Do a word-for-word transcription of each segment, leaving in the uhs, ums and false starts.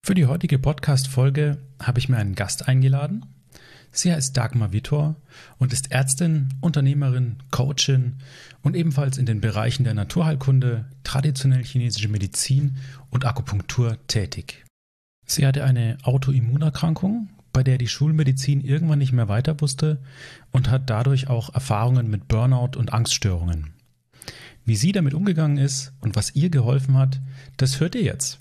Für die heutige Podcast-Folge habe ich mir einen Gast eingeladen. Sie heißt Dagmar Vittor und ist Ärztin, Unternehmerin, Coachin und ebenfalls in den Bereichen der Naturheilkunde, traditionell chinesische Medizin und Akupunktur tätig. Sie hatte eine Autoimmunerkrankung, bei der die Schulmedizin irgendwann nicht mehr weiter wusste und hat dadurch auch Erfahrungen mit Burnout und Angststörungen. Wie sie damit umgegangen ist und was ihr geholfen hat, das hört ihr jetzt.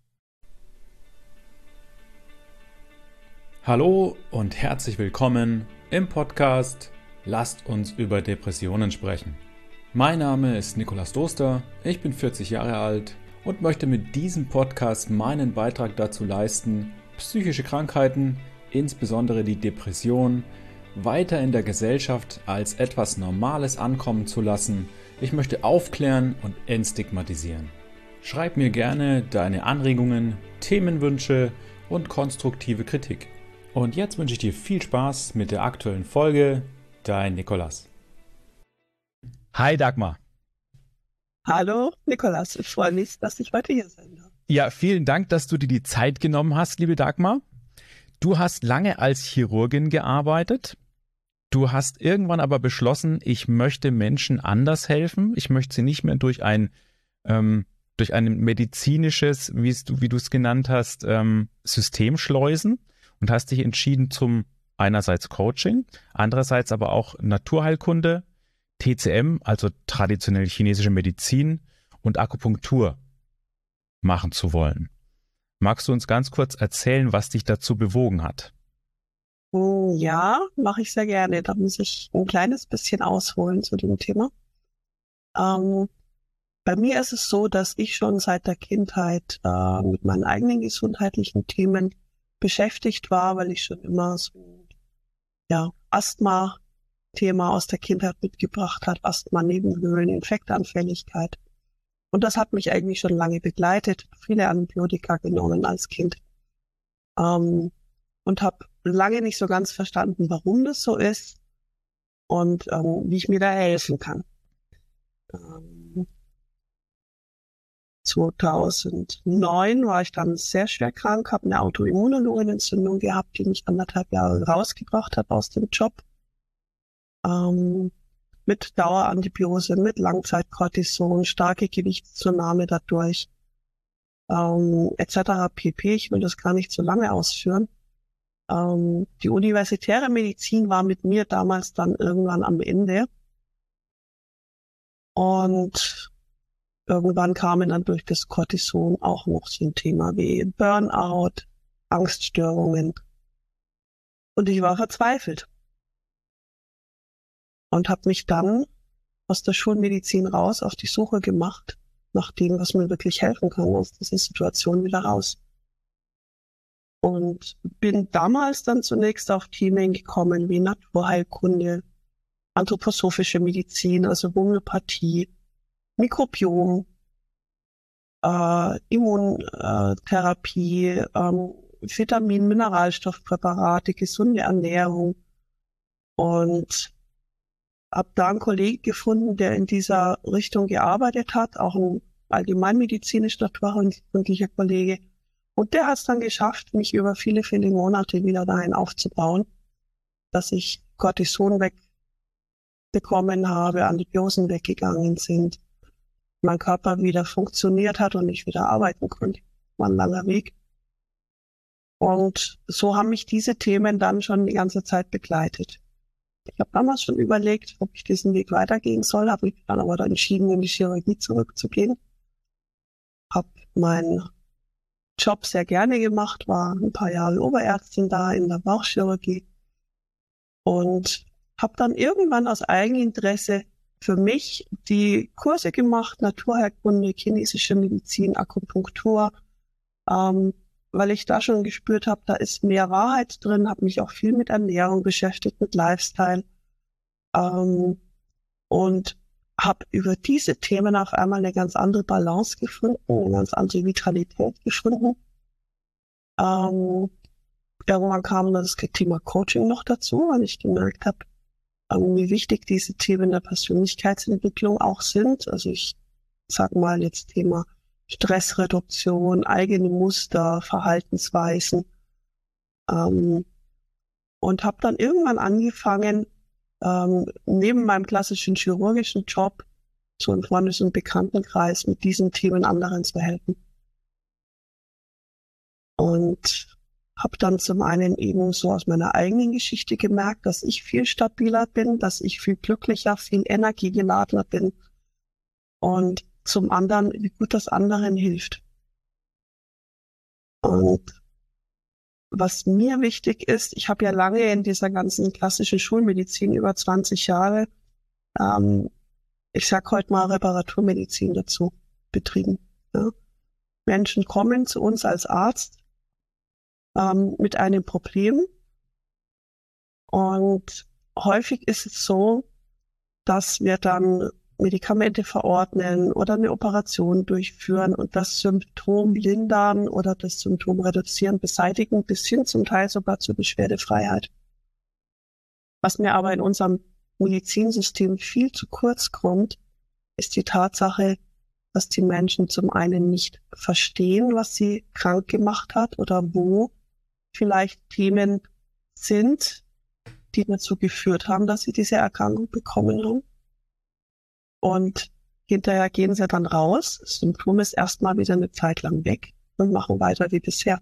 Hallo und herzlich willkommen im Podcast Lasst uns über Depressionen sprechen. Mein Name ist Nikolaus Doster, ich bin vierzig Jahre alt und möchte mit diesem Podcast meinen Beitrag dazu leisten, psychische Krankheiten, insbesondere die Depression, weiter in der Gesellschaft als etwas Normales ankommen zu lassen. Ich möchte aufklären und entstigmatisieren. Schreib mir gerne deine Anregungen, Themenwünsche und konstruktive Kritik. Und jetzt wünsche ich dir viel Spaß mit der aktuellen Folge. Dein Nikolaus. Hi Dagmar. Hallo Nikolaus, ich freue mich, dass ich heute hier sein darf. Ja, vielen Dank, dass du dir die Zeit genommen hast, liebe Dagmar. Du hast lange als Chirurgin gearbeitet. Du hast irgendwann aber beschlossen, ich möchte Menschen anders helfen. Ich möchte sie nicht mehr durch ein, ähm, durch ein medizinisches, wie du, wie du es genannt hast, ähm, System schleusen. Und hast dich entschieden zum einerseits Coaching, andererseits aber auch Naturheilkunde, T C M, also traditionell chinesische Medizin und Akupunktur machen zu wollen. Magst du uns ganz kurz erzählen, was dich dazu bewogen hat? Ja, mache ich sehr gerne. Da muss ich ein kleines bisschen ausholen zu dem Thema. Ähm, bei mir ist es so, dass ich schon seit der Kindheit äh, mit meinen eigenen gesundheitlichen Themen beschäftigt war, weil ich schon immer so ja, Asthma-Thema aus der Kindheit mitgebracht hat, Asthma, Nebenhöhlen, Infektanfälligkeit. Und das hat mich eigentlich schon lange begleitet, viele Antibiotika genommen als Kind. Ähm, und habe lange nicht so ganz verstanden, warum das so ist und ähm, wie ich mir da helfen kann. Ähm, zweitausendneun war ich dann sehr schwer krank, habe eine Autoimmunlungenentzündung gehabt, die mich anderthalb Jahre rausgebracht hat aus dem Job. Ähm, mit Dauerantibiose, mit Langzeitkortison, starke Gewichtszunahme dadurch, ähm, et cetera pp. Ich will das gar nicht so lange ausführen. Ähm, die universitäre Medizin war mit mir damals dann irgendwann am Ende. Und irgendwann kamen dann durch das Cortison auch noch so ein Thema wie Burnout, Angststörungen. Und ich war verzweifelt. Und habe mich dann aus der Schulmedizin raus auf die Suche gemacht, nach dem, was mir wirklich helfen kann, aus dieser Situation wieder raus. Und bin damals dann zunächst auf Themen gekommen wie Naturheilkunde, anthroposophische Medizin, also Homöopathie, Mikrobiom, äh, Immuntherapie, ähm, Vitamin-, Mineralstoffpräparate, gesunde Ernährung und habe da einen Kollegen gefunden, der in dieser Richtung gearbeitet hat, auch ein allgemeinmedizinisch naturheilkundlicher Kollege. Und der hat es dann geschafft, mich über viele, viele Monate wieder dahin aufzubauen, dass ich Cortison wegbekommen habe, Antibiosen weggegangen sind, mein Körper wieder funktioniert hat und ich wieder arbeiten konnte. War ein langer Weg. Und so haben mich diese Themen dann schon die ganze Zeit begleitet. Ich habe damals schon überlegt, ob ich diesen Weg weitergehen soll, habe mich dann aber dann entschieden, in die Chirurgie zurückzugehen. Habe meinen Job sehr gerne gemacht, war ein paar Jahre Oberärztin da in der Bauchchirurgie und habe dann irgendwann aus Eigeninteresse für mich die Kurse gemacht, Naturheilkunde, chinesische Medizin, Akupunktur, ähm, weil ich da schon gespürt habe, da ist mehr Wahrheit drin, habe mich auch viel mit Ernährung beschäftigt, mit Lifestyle ähm, und habe über diese Themen auf einmal eine ganz andere Balance gefunden, eine ganz andere Vitalität gefunden. Ähm, irgendwann kam das Thema Coaching noch dazu, weil ich gemerkt habe, wie wichtig diese Themen der Persönlichkeitsentwicklung auch sind. Also ich sage mal jetzt Thema Stressreduktion, eigene Muster, Verhaltensweisen. Ähm, und habe dann irgendwann angefangen, ähm, neben meinem klassischen chirurgischen Job so im Freundes- und Bekanntenkreis mit diesen Themen anderen zu helfen. Und habe dann zum einen eben so aus meiner eigenen Geschichte gemerkt, dass ich viel stabiler bin, dass ich viel glücklicher, viel energiegeladener bin. Und zum anderen, wie gut das anderen hilft. Und was mir wichtig ist, ich habe ja lange in dieser ganzen klassischen Schulmedizin über zwanzig Jahre, ähm, ich sag heute mal Reparaturmedizin dazu, betrieben. Ja. Menschen kommen zu uns als Arzt ähm, mit einem Problem und häufig ist es so, dass wir dann Medikamente verordnen oder eine Operation durchführen und das Symptom lindern oder das Symptom reduzieren, beseitigen, bis hin zum Teil sogar zur Beschwerdefreiheit. Was mir aber in unserem Medizinsystem viel zu kurz kommt, ist die Tatsache, dass die Menschen zum einen nicht verstehen, was sie krank gemacht hat oder wo vielleicht Themen sind, die dazu geführt haben, dass sie diese Erkrankung bekommen haben. Und hinterher gehen sie dann raus, das Symptom ist erstmal wieder eine Zeit lang weg und machen weiter wie bisher.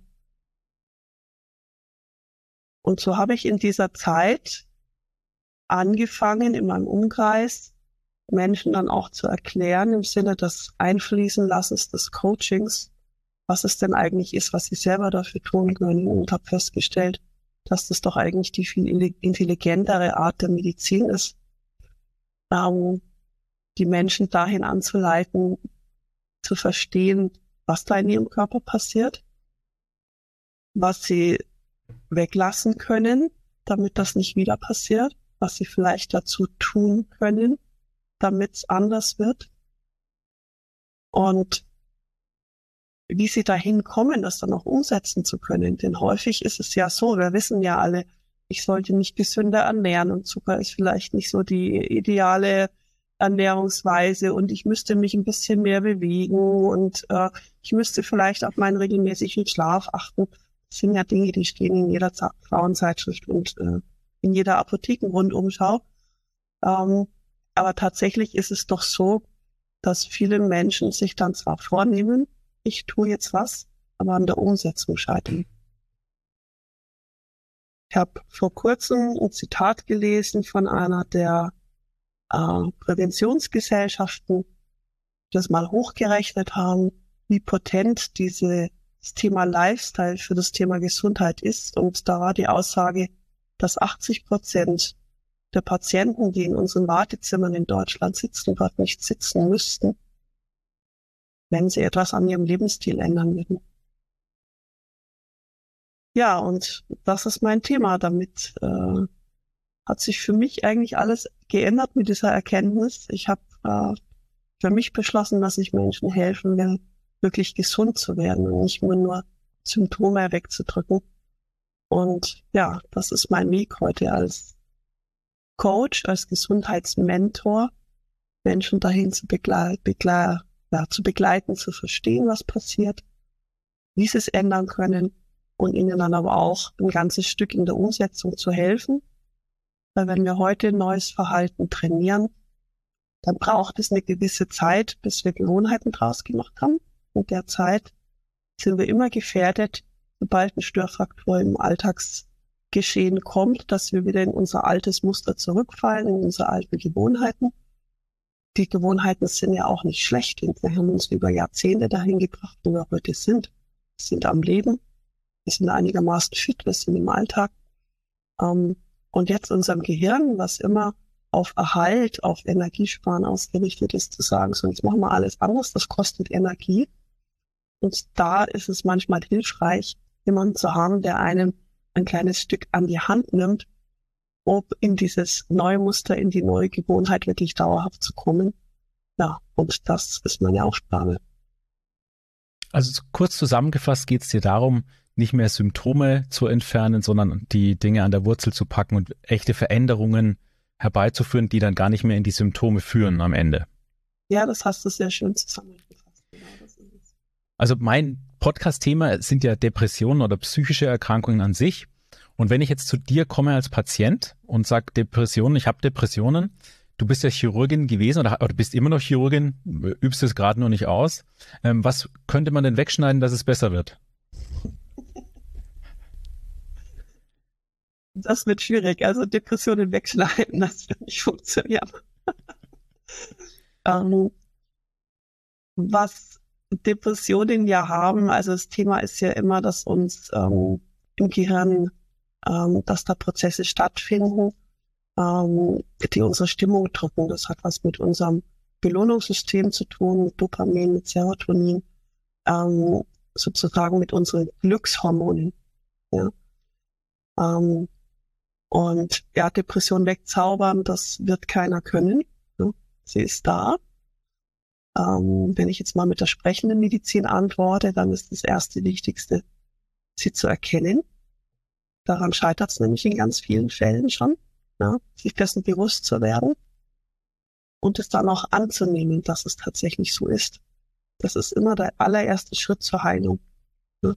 Und so habe ich in dieser Zeit angefangen, in meinem Umkreis Menschen dann auch zu erklären, im Sinne des Einfließenlassens des Coachings, was es denn eigentlich ist, was sie selber dafür tun können, und habe festgestellt, dass das doch eigentlich die viel intelligentere Art der Medizin ist, ähm, die Menschen dahin anzuleiten, zu verstehen, was da in ihrem Körper passiert, was sie weglassen können, damit das nicht wieder passiert, was sie vielleicht dazu tun können, damit es anders wird und wie sie dahin kommen, das dann auch umsetzen zu können. Denn häufig ist es ja so, wir wissen ja alle, ich sollte mich gesünder ernähren und Zucker ist vielleicht nicht so die ideale Ernährungsweise und ich müsste mich ein bisschen mehr bewegen und äh, ich müsste vielleicht auf meinen regelmäßigen Schlaf achten. Das sind ja Dinge, die stehen in jeder Z- Frauenzeitschrift und äh, in jeder Apothekenrundumschau. Ähm, aber tatsächlich ist es doch so, dass viele Menschen sich dann zwar vornehmen, ich tue jetzt was, aber an der Umsetzung scheitern. Ich habe vor kurzem ein Zitat gelesen von einer der äh, Präventionsgesellschaften, die das mal hochgerechnet haben, wie potent dieses Thema Lifestyle für das Thema Gesundheit ist. Und da war die Aussage, dass achtzig Prozent der Patienten, die in unseren Wartezimmern in Deutschland sitzen, dort nicht sitzen müssten, wenn sie etwas an ihrem Lebensstil ändern würden. Ja, und das ist mein Thema. Damit äh, hat sich für mich eigentlich alles geändert mit dieser Erkenntnis. Ich habe äh, für mich beschlossen, dass ich Menschen helfen will, wirklich gesund zu werden und nicht nur, nur Symptome wegzudrücken. Und ja, das ist mein Weg heute als Coach, als Gesundheitsmentor, Menschen dahin zu, begle begle ja, zu begleiten, zu verstehen, was passiert, wie sie es ändern können und ihnen dann aber auch ein ganzes Stück in der Umsetzung zu helfen. Weil wenn wir heute ein neues Verhalten trainieren, dann braucht es eine gewisse Zeit, bis wir Gewohnheiten draus gemacht haben. Und der Zeit sind wir immer gefährdet, sobald ein Störfaktor im Alltagsgeschehen kommt, dass wir wieder in unser altes Muster zurückfallen, in unsere alten Gewohnheiten. Die Gewohnheiten sind ja auch nicht schlecht. Wir haben uns über Jahrzehnte dahin gebracht, wo wir heute sind. Wir sind am Leben, wir sind einigermaßen fit, wir sind im Alltag. Ähm, und jetzt unserem Gehirn, was immer auf Erhalt, auf Energiesparen ausgerichtet ist, zu sagen, so jetzt machen wir alles anders, das kostet Energie. Und da ist es manchmal hilfreich, jemanden zu haben, der einem ein kleines Stück an die Hand nimmt, ob in dieses neue Muster, in die neue Gewohnheit wirklich dauerhaft zu kommen. Ja, und das ist meine Aufgabe. Also kurz zusammengefasst geht es dir darum, nicht mehr Symptome zu entfernen, sondern die Dinge an der Wurzel zu packen und echte Veränderungen herbeizuführen, die dann gar nicht mehr in die Symptome führen am Ende. Ja, das hast du sehr schön zusammengefasst. Genau, das ist es. Also mein Podcast-Thema sind ja Depressionen oder psychische Erkrankungen an sich. Und wenn ich jetzt zu dir komme als Patient und sage Depressionen, ich habe Depressionen, du bist ja Chirurgin gewesen oder, oder bist immer noch Chirurgin, übst es gerade noch nicht aus. Ähm, was könnte man denn wegschneiden, dass es besser wird? Das wird schwierig. Also Depressionen wegschneiden, das wird nicht funktionieren. ähm, was Depressionen ja haben, also das Thema ist ja immer, dass uns ähm, im Gehirn, ähm, dass da Prozesse stattfinden, ähm, die unsere Stimmung drücken. Das hat was mit unserem Belohnungssystem zu tun, mit Dopamin, mit Serotonin, ähm, sozusagen mit unseren Glückshormonen. Ja. Ähm, und ja, Depression wegzaubern, das wird keiner können. Ja. Sie ist da. Ähm, wenn ich jetzt mal mit der sprechenden Medizin antworte, dann ist das erste Wichtigste, sie zu erkennen. Daran scheitert es nämlich in ganz vielen Fällen schon, ja, sich dessen bewusst zu werden und es dann auch anzunehmen, dass es tatsächlich so ist. Das ist immer der allererste Schritt zur Heilung. Ja.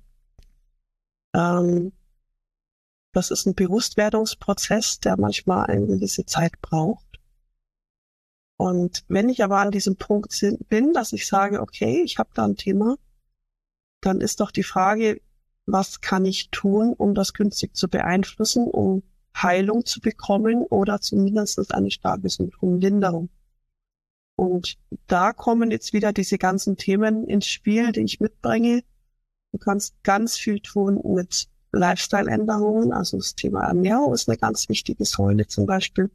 Ähm, das ist ein Bewusstwerdungsprozess, der manchmal eine gewisse Zeit braucht. Und wenn ich aber an diesem Punkt bin, dass ich sage, okay, ich habe da ein Thema, dann ist doch die Frage, was kann ich tun, um das günstig zu beeinflussen, um Heilung zu bekommen oder zumindest eine starke Symptomlinderung. Und da kommen jetzt wieder diese ganzen Themen ins Spiel, die ich mitbringe. Du kannst ganz viel tun mit Lifestyle-Änderungen, also das Thema Ernährung ist eine ganz wichtige Säule zum Beispiel.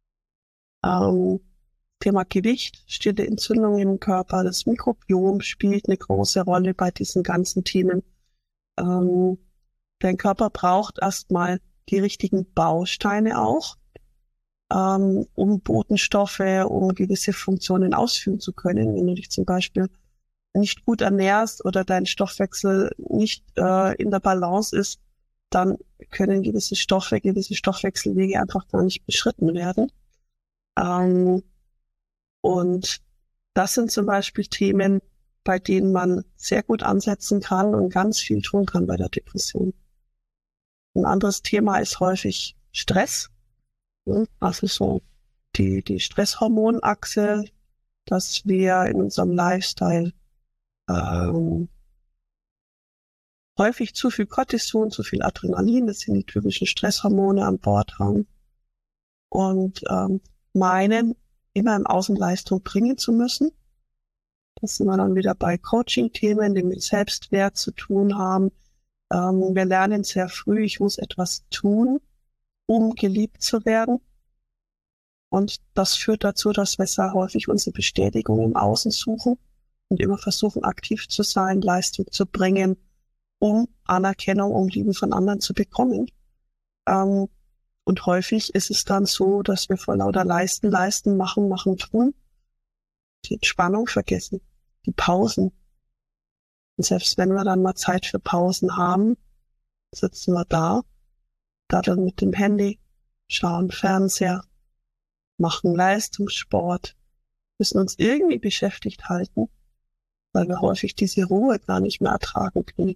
Ähm, Thema Gewicht, stille Entzündungen im Körper, das Mikrobiom spielt eine große Rolle bei diesen ganzen Themen. Ähm, dein Körper braucht erstmal die richtigen Bausteine auch, ähm, um Botenstoffe, um gewisse Funktionen ausführen zu können. Wenn du dich zum Beispiel nicht gut ernährst oder dein Stoffwechsel nicht äh, in der Balance ist, dann können gewisse Stoffe, gewisse Stoffwechselwege einfach gar nicht beschritten werden. Ähm, Und das sind zum Beispiel Themen, bei denen man sehr gut ansetzen kann und ganz viel tun kann bei der Depression. Ein anderes Thema ist häufig Stress. Also so die, die Stresshormonachse, dass wir in unserem Lifestyle ähm, häufig zu viel Cortison, zu viel Adrenalin, das sind die typischen Stresshormone an Bord haben und ähm, meinen, immer in Außenleistung bringen zu müssen. Das sind wir dann wieder bei Coaching-Themen, die mit Selbstwert zu tun haben. Ähm, wir lernen sehr früh, ich muss etwas tun, um geliebt zu werden. Und das führt dazu, dass wir sehr häufig unsere Bestätigung im Außen suchen und immer versuchen, aktiv zu sein, Leistung zu bringen, um Anerkennung, um Liebe von anderen zu bekommen. Ähm, Und häufig ist es dann so, dass wir vor lauter Leisten, Leisten, Machen, Machen, Tun die Entspannung vergessen, die Pausen. Und selbst wenn wir dann mal Zeit für Pausen haben, sitzen wir da, daddeln mit dem Handy, schauen Fernseher, machen Leistungssport, müssen uns irgendwie beschäftigt halten, weil wir häufig diese Ruhe gar nicht mehr ertragen können.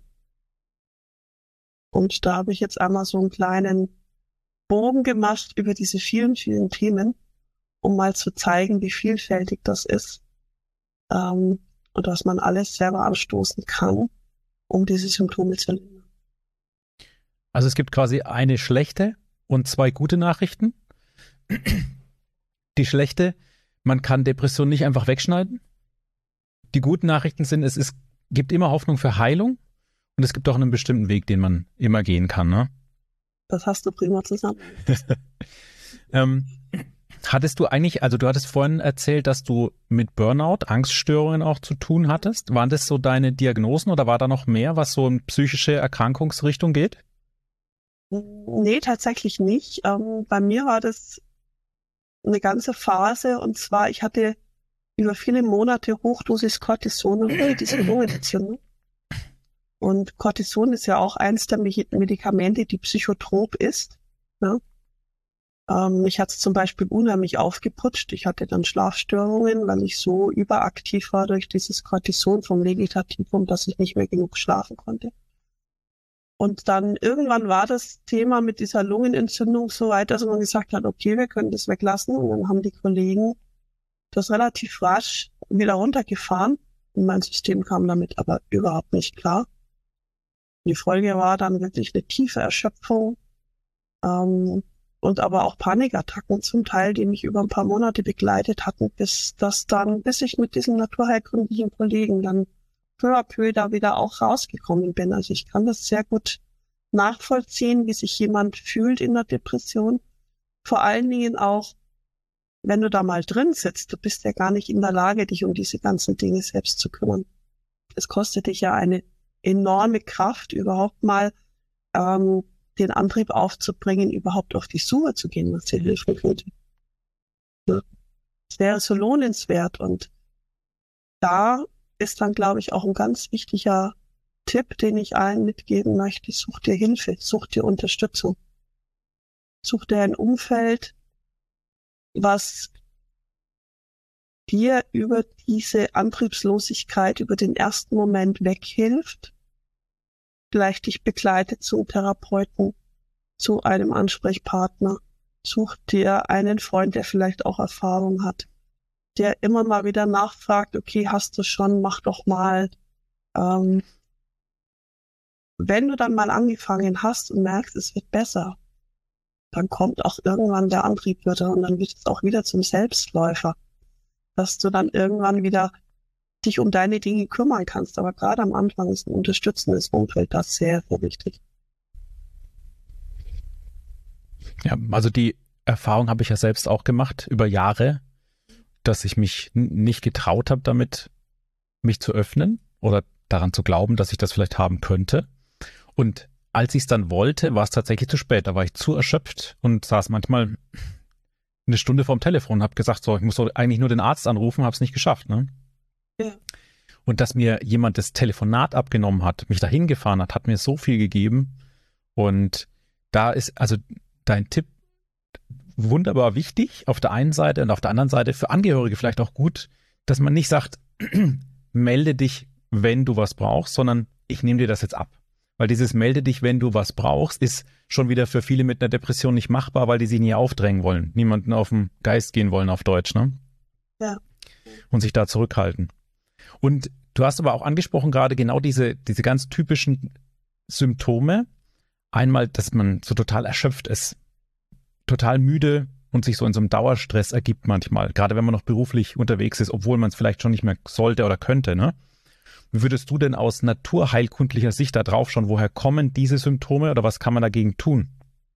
Und da habe ich jetzt einmal so einen kleinen Bogen gemacht über diese vielen, vielen Themen, um mal zu zeigen, wie vielfältig das ist ähm, und dass man alles selber anstoßen kann, um diese Symptome zu lindern. Also es gibt quasi eine schlechte und zwei gute Nachrichten. Die schlechte, man kann Depression nicht einfach wegschneiden. Die guten Nachrichten sind, es ist, gibt immer Hoffnung für Heilung und es gibt auch einen bestimmten Weg, den man immer gehen kann, ne? Das hast du prima zusammen. ähm, hattest du eigentlich, also du hattest vorhin erzählt, dass du mit Burnout, Angststörungen auch zu tun hattest. Waren das so deine Diagnosen oder war da noch mehr, was so in psychische Erkrankungsrichtung geht? Nee, tatsächlich nicht. Ähm, bei mir war das eine ganze Phase und zwar, ich hatte über viele Monate Hochdosis Cortison und diese Lungenentzündung. Und Cortison ist ja auch eins der Medikamente, die psychotrop ist. Ja? Ähm, mich hat es zum Beispiel unheimlich aufgeputscht. Ich hatte dann Schlafstörungen, weil ich so überaktiv war durch dieses Cortison vom Vegetativum, dass ich nicht mehr genug schlafen konnte. Und dann irgendwann war das Thema mit dieser Lungenentzündung so weit, dass man gesagt hat, okay, wir können das weglassen. Und dann haben die Kollegen das relativ rasch wieder runtergefahren. Und mein System kam damit aber überhaupt nicht klar. Die Folge war dann wirklich eine tiefe Erschöpfung ähm, und aber auch Panikattacken zum Teil, die mich über ein paar Monate begleitet hatten, bis das dann, bis ich mit diesen naturheilkundlichen Kollegen dann peu à peu da wieder auch rausgekommen bin. Also ich kann das sehr gut nachvollziehen, wie sich jemand fühlt in der Depression. Vor allen Dingen auch, wenn du da mal drin sitzt, du bist ja gar nicht in der Lage, dich um diese ganzen Dinge selbst zu kümmern. Es kostet dich ja eine enorme Kraft, überhaupt mal ähm, den Antrieb aufzubringen, überhaupt auf die Suche zu gehen, was dir helfen könnte. Ja. Es wäre so lohnenswert und da ist dann, glaube ich, auch ein ganz wichtiger Tipp, den ich allen mitgeben möchte. Such dir Hilfe, such dir Unterstützung. Such dir ein Umfeld, was dir über diese Antriebslosigkeit, über den ersten Moment weghilft, vielleicht dich begleitet zum Therapeuten, zu einem Ansprechpartner. Such dir einen Freund, der vielleicht auch Erfahrung hat, der immer mal wieder nachfragt, okay, hast du schon, mach doch mal. Ähm, wenn du dann mal angefangen hast und merkst, es wird besser, dann kommt auch irgendwann der Antrieb wieder und dann wird es auch wieder zum Selbstläufer, dass du dann irgendwann wieder dich um deine Dinge kümmern kannst. Aber gerade am Anfang ist ein unterstützendes Umfeld das sehr, sehr wichtig. Ja, also die Erfahrung habe ich ja selbst auch gemacht über Jahre, dass ich mich n- nicht getraut habe, damit mich zu öffnen oder daran zu glauben, dass ich das vielleicht haben könnte. Und als ich es dann wollte, war es tatsächlich zu spät. Da war ich zu erschöpft und saß manchmal eine Stunde vorm Telefon und habe gesagt, so, ich muss doch eigentlich nur den Arzt anrufen, habe es nicht geschafft. Ne? Ja. Und dass mir jemand das Telefonat abgenommen hat, mich dahin gefahren hat, hat mir so viel gegeben. Und da ist also dein Tipp wunderbar wichtig auf der einen Seite und auf der anderen Seite für Angehörige vielleicht auch gut, dass man nicht sagt, melde dich, wenn du was brauchst, sondern ich nehme dir das jetzt ab. Weil dieses melde dich, wenn du was brauchst, ist schon wieder für viele mit einer Depression nicht machbar, weil die sich nie aufdrängen wollen, niemanden auf den Geist gehen wollen auf Deutsch, ne? Ja. Und sich da zurückhalten. Und du hast aber auch angesprochen gerade genau diese, diese ganz typischen Symptome. Einmal, dass man so total erschöpft ist, total müde und sich so in so einem Dauerstress ergibt manchmal, gerade wenn man noch beruflich unterwegs ist, obwohl man es vielleicht schon nicht mehr sollte oder könnte, ne? Wie würdest du denn aus naturheilkundlicher Sicht da drauf schauen? Woher kommen diese Symptome oder was kann man dagegen tun?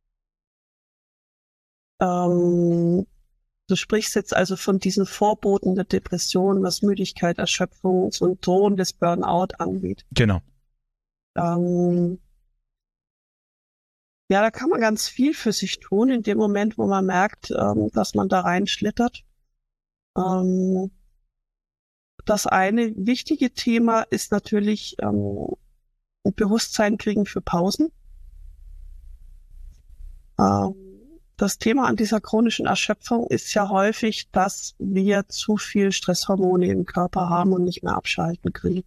Ähm, du sprichst jetzt also von diesen Vorboten der Depression, was Müdigkeit, Erschöpfung, so ein Drohen des Burnout angeht. Genau. Ähm, ja, da kann man ganz viel für sich tun, in dem Moment, wo man merkt, ähm, dass man da reinschlittert. Ähm, das eine wichtige Thema ist natürlich ähm, ein Bewusstsein kriegen für Pausen. Ähm, das Thema an dieser chronischen Erschöpfung ist ja häufig, dass wir zu viel Stresshormone im Körper haben und nicht mehr abschalten können.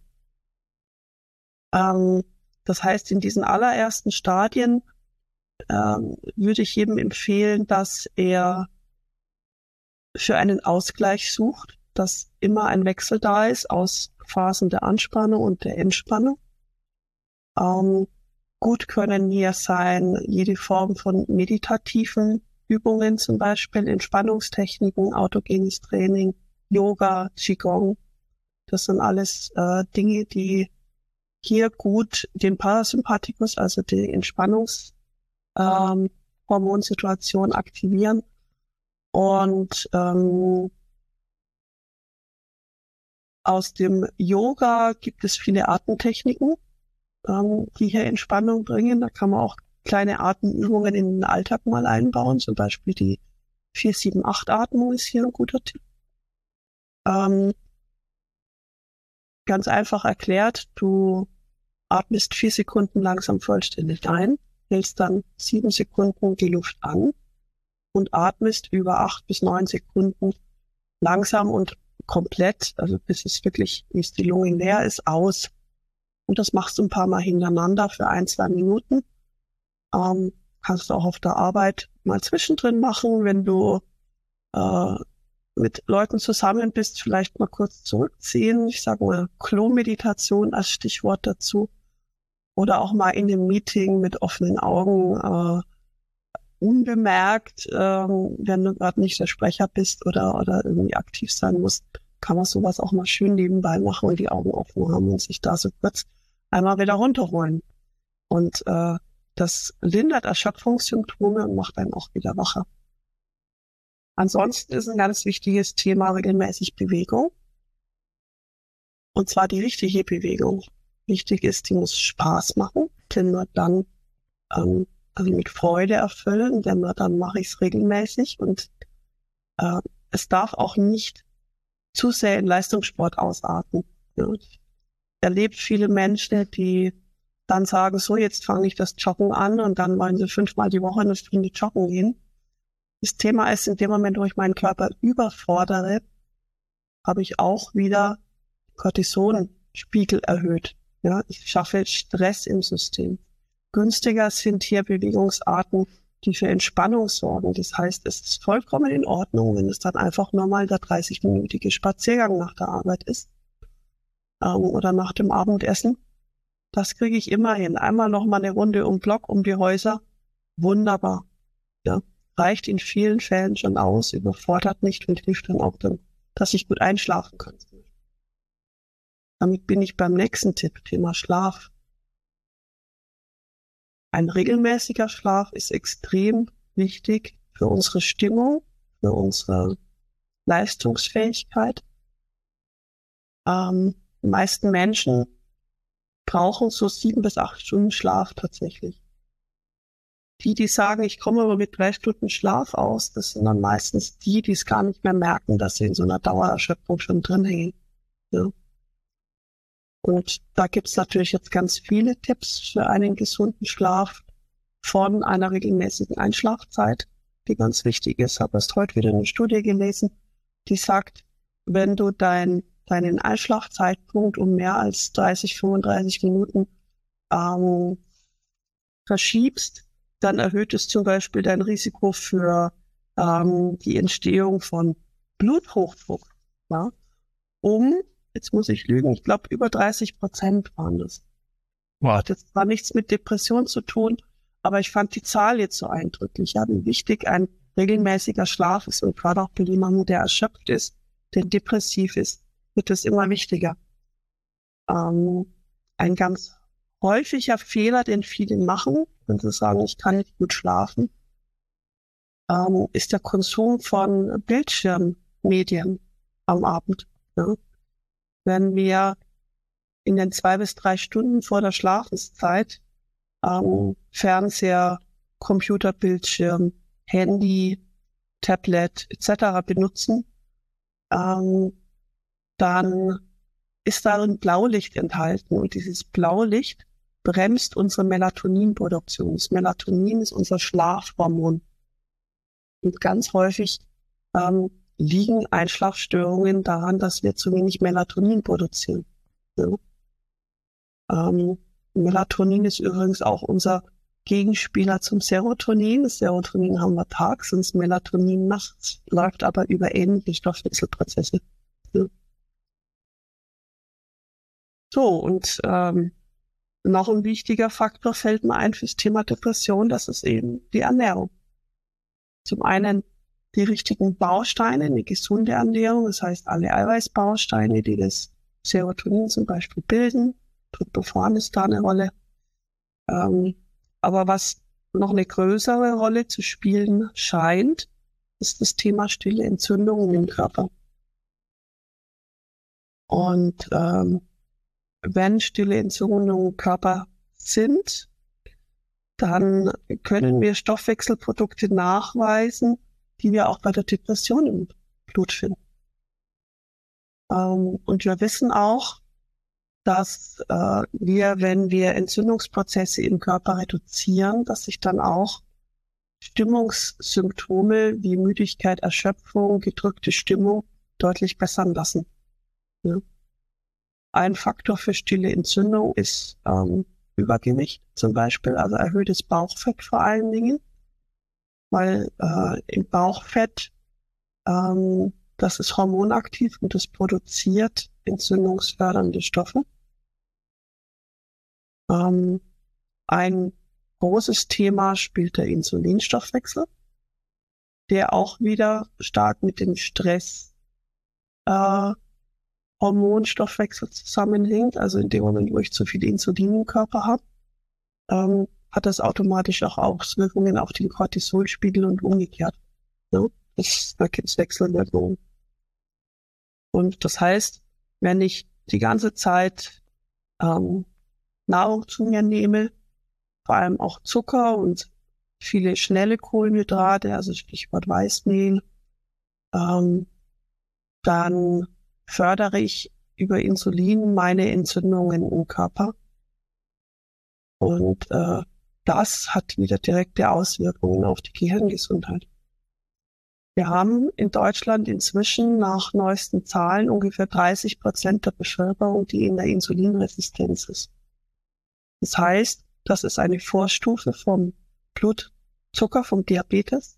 Ähm, das heißt, in diesen allerersten Stadien ähm, würde ich jedem empfehlen, dass er für einen Ausgleich sucht, dass immer ein Wechsel da ist aus Phasen der Anspannung und der Entspannung. Ähm, gut können hier sein jede Form von meditativen Übungen, zum Beispiel Entspannungstechniken, autogenes Training, Yoga, Qigong. Das sind alles äh, Dinge, die hier gut den Parasympathikus, also die Entspannungshormonsituation ähm, aktivieren. Und ähm, aus dem Yoga gibt es viele Atemtechniken, ähm, die hier Entspannung bringen. Da kann man auch kleine Atemübungen in den Alltag mal einbauen. Zum Beispiel die vier sieben acht Atmung ist hier ein guter Tipp. Ähm, ganz einfach erklärt, du atmest vier Sekunden langsam vollständig ein, hältst dann sieben Sekunden die Luft an und atmest über acht bis neun Sekunden langsam und komplett, also bis es wirklich, bis die Lunge leer ist, aus. Und das machst du ein paar Mal hintereinander für ein, zwei Minuten. Ähm, kannst du auch auf der Arbeit mal zwischendrin machen, wenn du äh, mit Leuten zusammen bist, vielleicht mal kurz zurückziehen. Ich sage mal Klo-Meditation als Stichwort dazu. Oder auch mal in einem Meeting mit offenen Augen äh, unbemerkt, ähm, wenn du gerade nicht der Sprecher bist oder, oder irgendwie aktiv sein musst, kann man sowas auch mal schön nebenbei machen und die Augen offen haben und sich da so kurz einmal wieder runterholen. Und äh, das lindert Erschöpfungssymptome und macht einen auch wieder wacher. Ansonsten ist ein ganz wichtiges Thema regelmäßig Bewegung. Und zwar die richtige Bewegung. Wichtig ist, die muss Spaß machen, denn nur dann ähm, also mit Freude erfüllen, denn nur dann mache ich es regelmäßig. Und äh, es darf auch nicht zu sehr in Leistungssport ausarten. Ja. Ich erlebe viele Menschen, die dann sagen, so, jetzt fange ich das Joggen an und dann wollen sie fünfmal die Woche eine Stunde joggen gehen. Das Thema ist, in dem Moment, wo ich meinen Körper überfordere, habe ich auch wieder Cortisonspiegel erhöht. Ja, ich schaffe Stress im System. Günstiger sind hier Bewegungsarten, die für Entspannung sorgen. Das heißt, es ist vollkommen in Ordnung, wenn es dann einfach nur mal der dreißig-minütige Spaziergang nach der Arbeit ist ähm, oder nach dem Abendessen. Das kriege ich immer hin. Einmal noch mal eine Runde um Block, um die Häuser. Wunderbar. Ja, reicht in vielen Fällen schon aus, überfordert nicht und hilft dann auch dann, dass ich gut einschlafen kann. Damit bin ich beim nächsten Tipp, Thema Schlaf. Ein regelmäßiger Schlaf ist extrem wichtig für unsere Stimmung, für unsere Leistungsfähigkeit. Ähm, die meisten Menschen brauchen so sieben bis acht Stunden Schlaf tatsächlich. Die, die sagen, ich komme aber mit drei Stunden Schlaf aus, das sind dann meistens die, die es gar nicht mehr merken, dass sie in so einer Dauererschöpfung schon drin hängen. Ja. Und da gibt's natürlich jetzt ganz viele Tipps für einen gesunden Schlaf von einer regelmäßigen Einschlafzeit, die ganz wichtig ist. Ich habe erst heute wieder eine Studie gelesen, die sagt, wenn du dein, deinen Einschlafzeitpunkt um mehr als dreißig, fünfunddreißig Minuten ähm, verschiebst, dann erhöht es zum Beispiel dein Risiko für ähm, die Entstehung von Bluthochdruck. Ja? Um Jetzt muss ich lügen, ich glaube über dreißig Prozent waren das. Wow. Hat jetzt zwar nichts mit Depression zu tun, aber ich fand die Zahl jetzt so eindrücklich. Ja, wie wichtig ein regelmäßiger Schlaf ist und gerade auch bei jemandem, der erschöpft ist, der depressiv ist, wird es immer wichtiger. Ähm, ein ganz häufiger Fehler, den viele machen, wenn sie sagen, ich kann nicht gut schlafen, ähm, ist der Konsum von Bildschirmmedien am Abend. Ja. Wenn wir in den zwei bis drei Stunden vor der Schlafenszeit ähm, Fernseher, Computerbildschirm, Handy, Tablet et cetera benutzen, ähm, dann ist darin Blaulicht enthalten und dieses Blaulicht bremst unsere Melatoninproduktion. Das Melatonin ist unser Schlafhormon und ganz häufig ähm, liegen Einschlafstörungen daran, dass wir zu wenig Melatonin produzieren. Ja. Ähm, Melatonin ist übrigens auch unser Gegenspieler zum Serotonin. Das Serotonin haben wir tags und das Melatonin nachts, läuft aber über ähnliche Stoffwechselprozesse. Ja. So, und ähm, noch ein wichtiger Faktor fällt mir ein fürs Thema Depression, das ist eben die Ernährung. Zum einen die richtigen Bausteine, eine gesunde Ernährung, das heißt alle Eiweißbausteine, die das Serotonin zum Beispiel bilden. Tryptophan ist da eine Rolle. Ähm, aber was noch eine größere Rolle zu spielen scheint, ist das Thema stille Entzündungen im Körper. Und ähm, wenn stille Entzündungen im Körper sind, dann können wir Stoffwechselprodukte nachweisen, die wir auch bei der Depression im Blut finden. Ähm, und wir wissen auch, dass äh, wir, wenn wir Entzündungsprozesse im Körper reduzieren, dass sich dann auch Stimmungssymptome wie Müdigkeit, Erschöpfung, gedrückte Stimmung deutlich bessern lassen. Ja. Ein Faktor für stille Entzündung ist ähm, Übergewicht zum Beispiel, also erhöhtes Bauchfett vor allen Dingen, weil äh, im Bauchfett, ähm, das ist hormonaktiv und das produziert entzündungsfördernde Stoffe. Ähm, ein großes Thema spielt der Insulinstoffwechsel, der auch wieder stark mit dem Stress äh, Hormonstoffwechsel zusammenhängt. Also in dem Moment, wo ich zu viel Insulin im Körper habe, ähm, hat das automatisch auch Auswirkungen auf den Cortisolspiegel und umgekehrt. Ja? Das, da gibt es Wechselwirkungen. Und das heißt, wenn ich die ganze Zeit ähm, Nahrung zu mir nehme, vor allem auch Zucker und viele schnelle Kohlenhydrate, also Stichwort Weißmehl, ähm, dann fördere ich über Insulin meine Entzündungen im Körper. Und äh, das hat wieder direkte Auswirkungen auf die Gehirngesundheit. Wir haben in Deutschland inzwischen nach neuesten Zahlen ungefähr dreißig Prozent der Bevölkerung, die in der Insulinresistenz ist. Das heißt, das ist eine Vorstufe vom Blutzucker, vom Diabetes.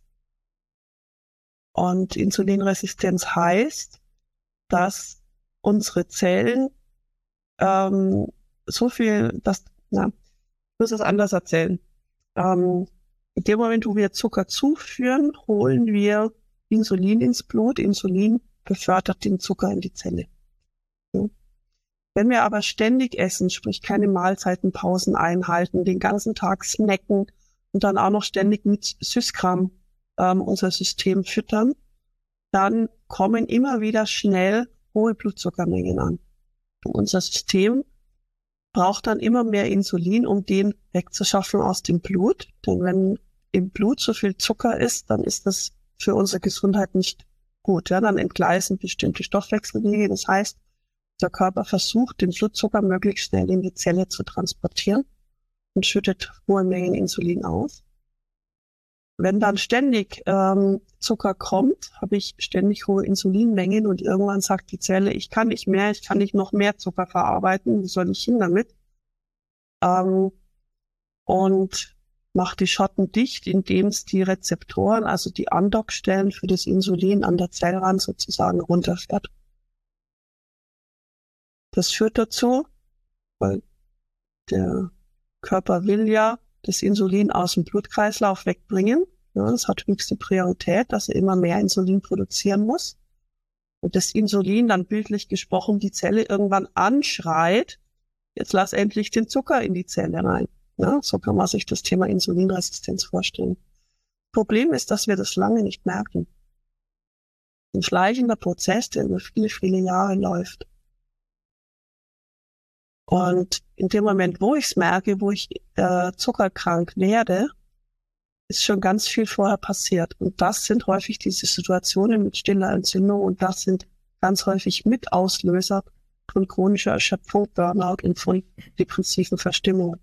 Und Insulinresistenz heißt, dass unsere Zellen ähm, so viel, dass, na, ich muss es anders erzählen. Ähm, in dem Moment, wo wir Zucker zuführen, holen wir Insulin ins Blut. Insulin befördert den Zucker in die Zelle. Ja. Wenn wir aber ständig essen, sprich keine Mahlzeitenpausen einhalten, den ganzen Tag snacken und dann auch noch ständig mit Süßkram ähm, unser System füttern, dann kommen immer wieder schnell hohe Blutzuckermengen an. Und unser System braucht dann immer mehr Insulin, um den wegzuschaffen aus dem Blut. Denn wenn im Blut so viel Zucker ist, dann ist das für unsere Gesundheit nicht gut. Ja, dann entgleisen bestimmte Stoffwechselwege. Das heißt, der Körper versucht, den Blutzucker möglichst schnell in die Zelle zu transportieren und schüttet hohe Mengen Insulin aus. Wenn dann ständig ähm, Zucker kommt, habe ich ständig hohe Insulinmengen und irgendwann sagt die Zelle, ich kann nicht mehr, ich kann nicht noch mehr Zucker verarbeiten, wie soll ich hin damit? Ähm, und macht die Schotten dicht, indem es die Rezeptoren, also die Andockstellen für das Insulin an der Zellwand sozusagen runterfährt. Das führt dazu, weil der Körper will ja das Insulin aus dem Blutkreislauf wegbringen. Ja, das hat höchste Priorität, dass er immer mehr Insulin produzieren muss. Und das Insulin dann bildlich gesprochen die Zelle irgendwann anschreit, jetzt lass endlich den Zucker in die Zelle rein. Ja, so kann man sich das Thema Insulinresistenz vorstellen. Problem ist, dass wir das lange nicht merken. Ein schleichender Prozess, der über viele, viele Jahre läuft. Und in dem Moment, wo ich es merke, wo ich äh, zuckerkrank werde, ist schon ganz viel vorher passiert. Und das sind häufig diese Situationen mit stiller Entzündung und das sind ganz häufig Mitauslöser von chronischer Erschöpfung, Burnout und von depressiven Verstimmungen.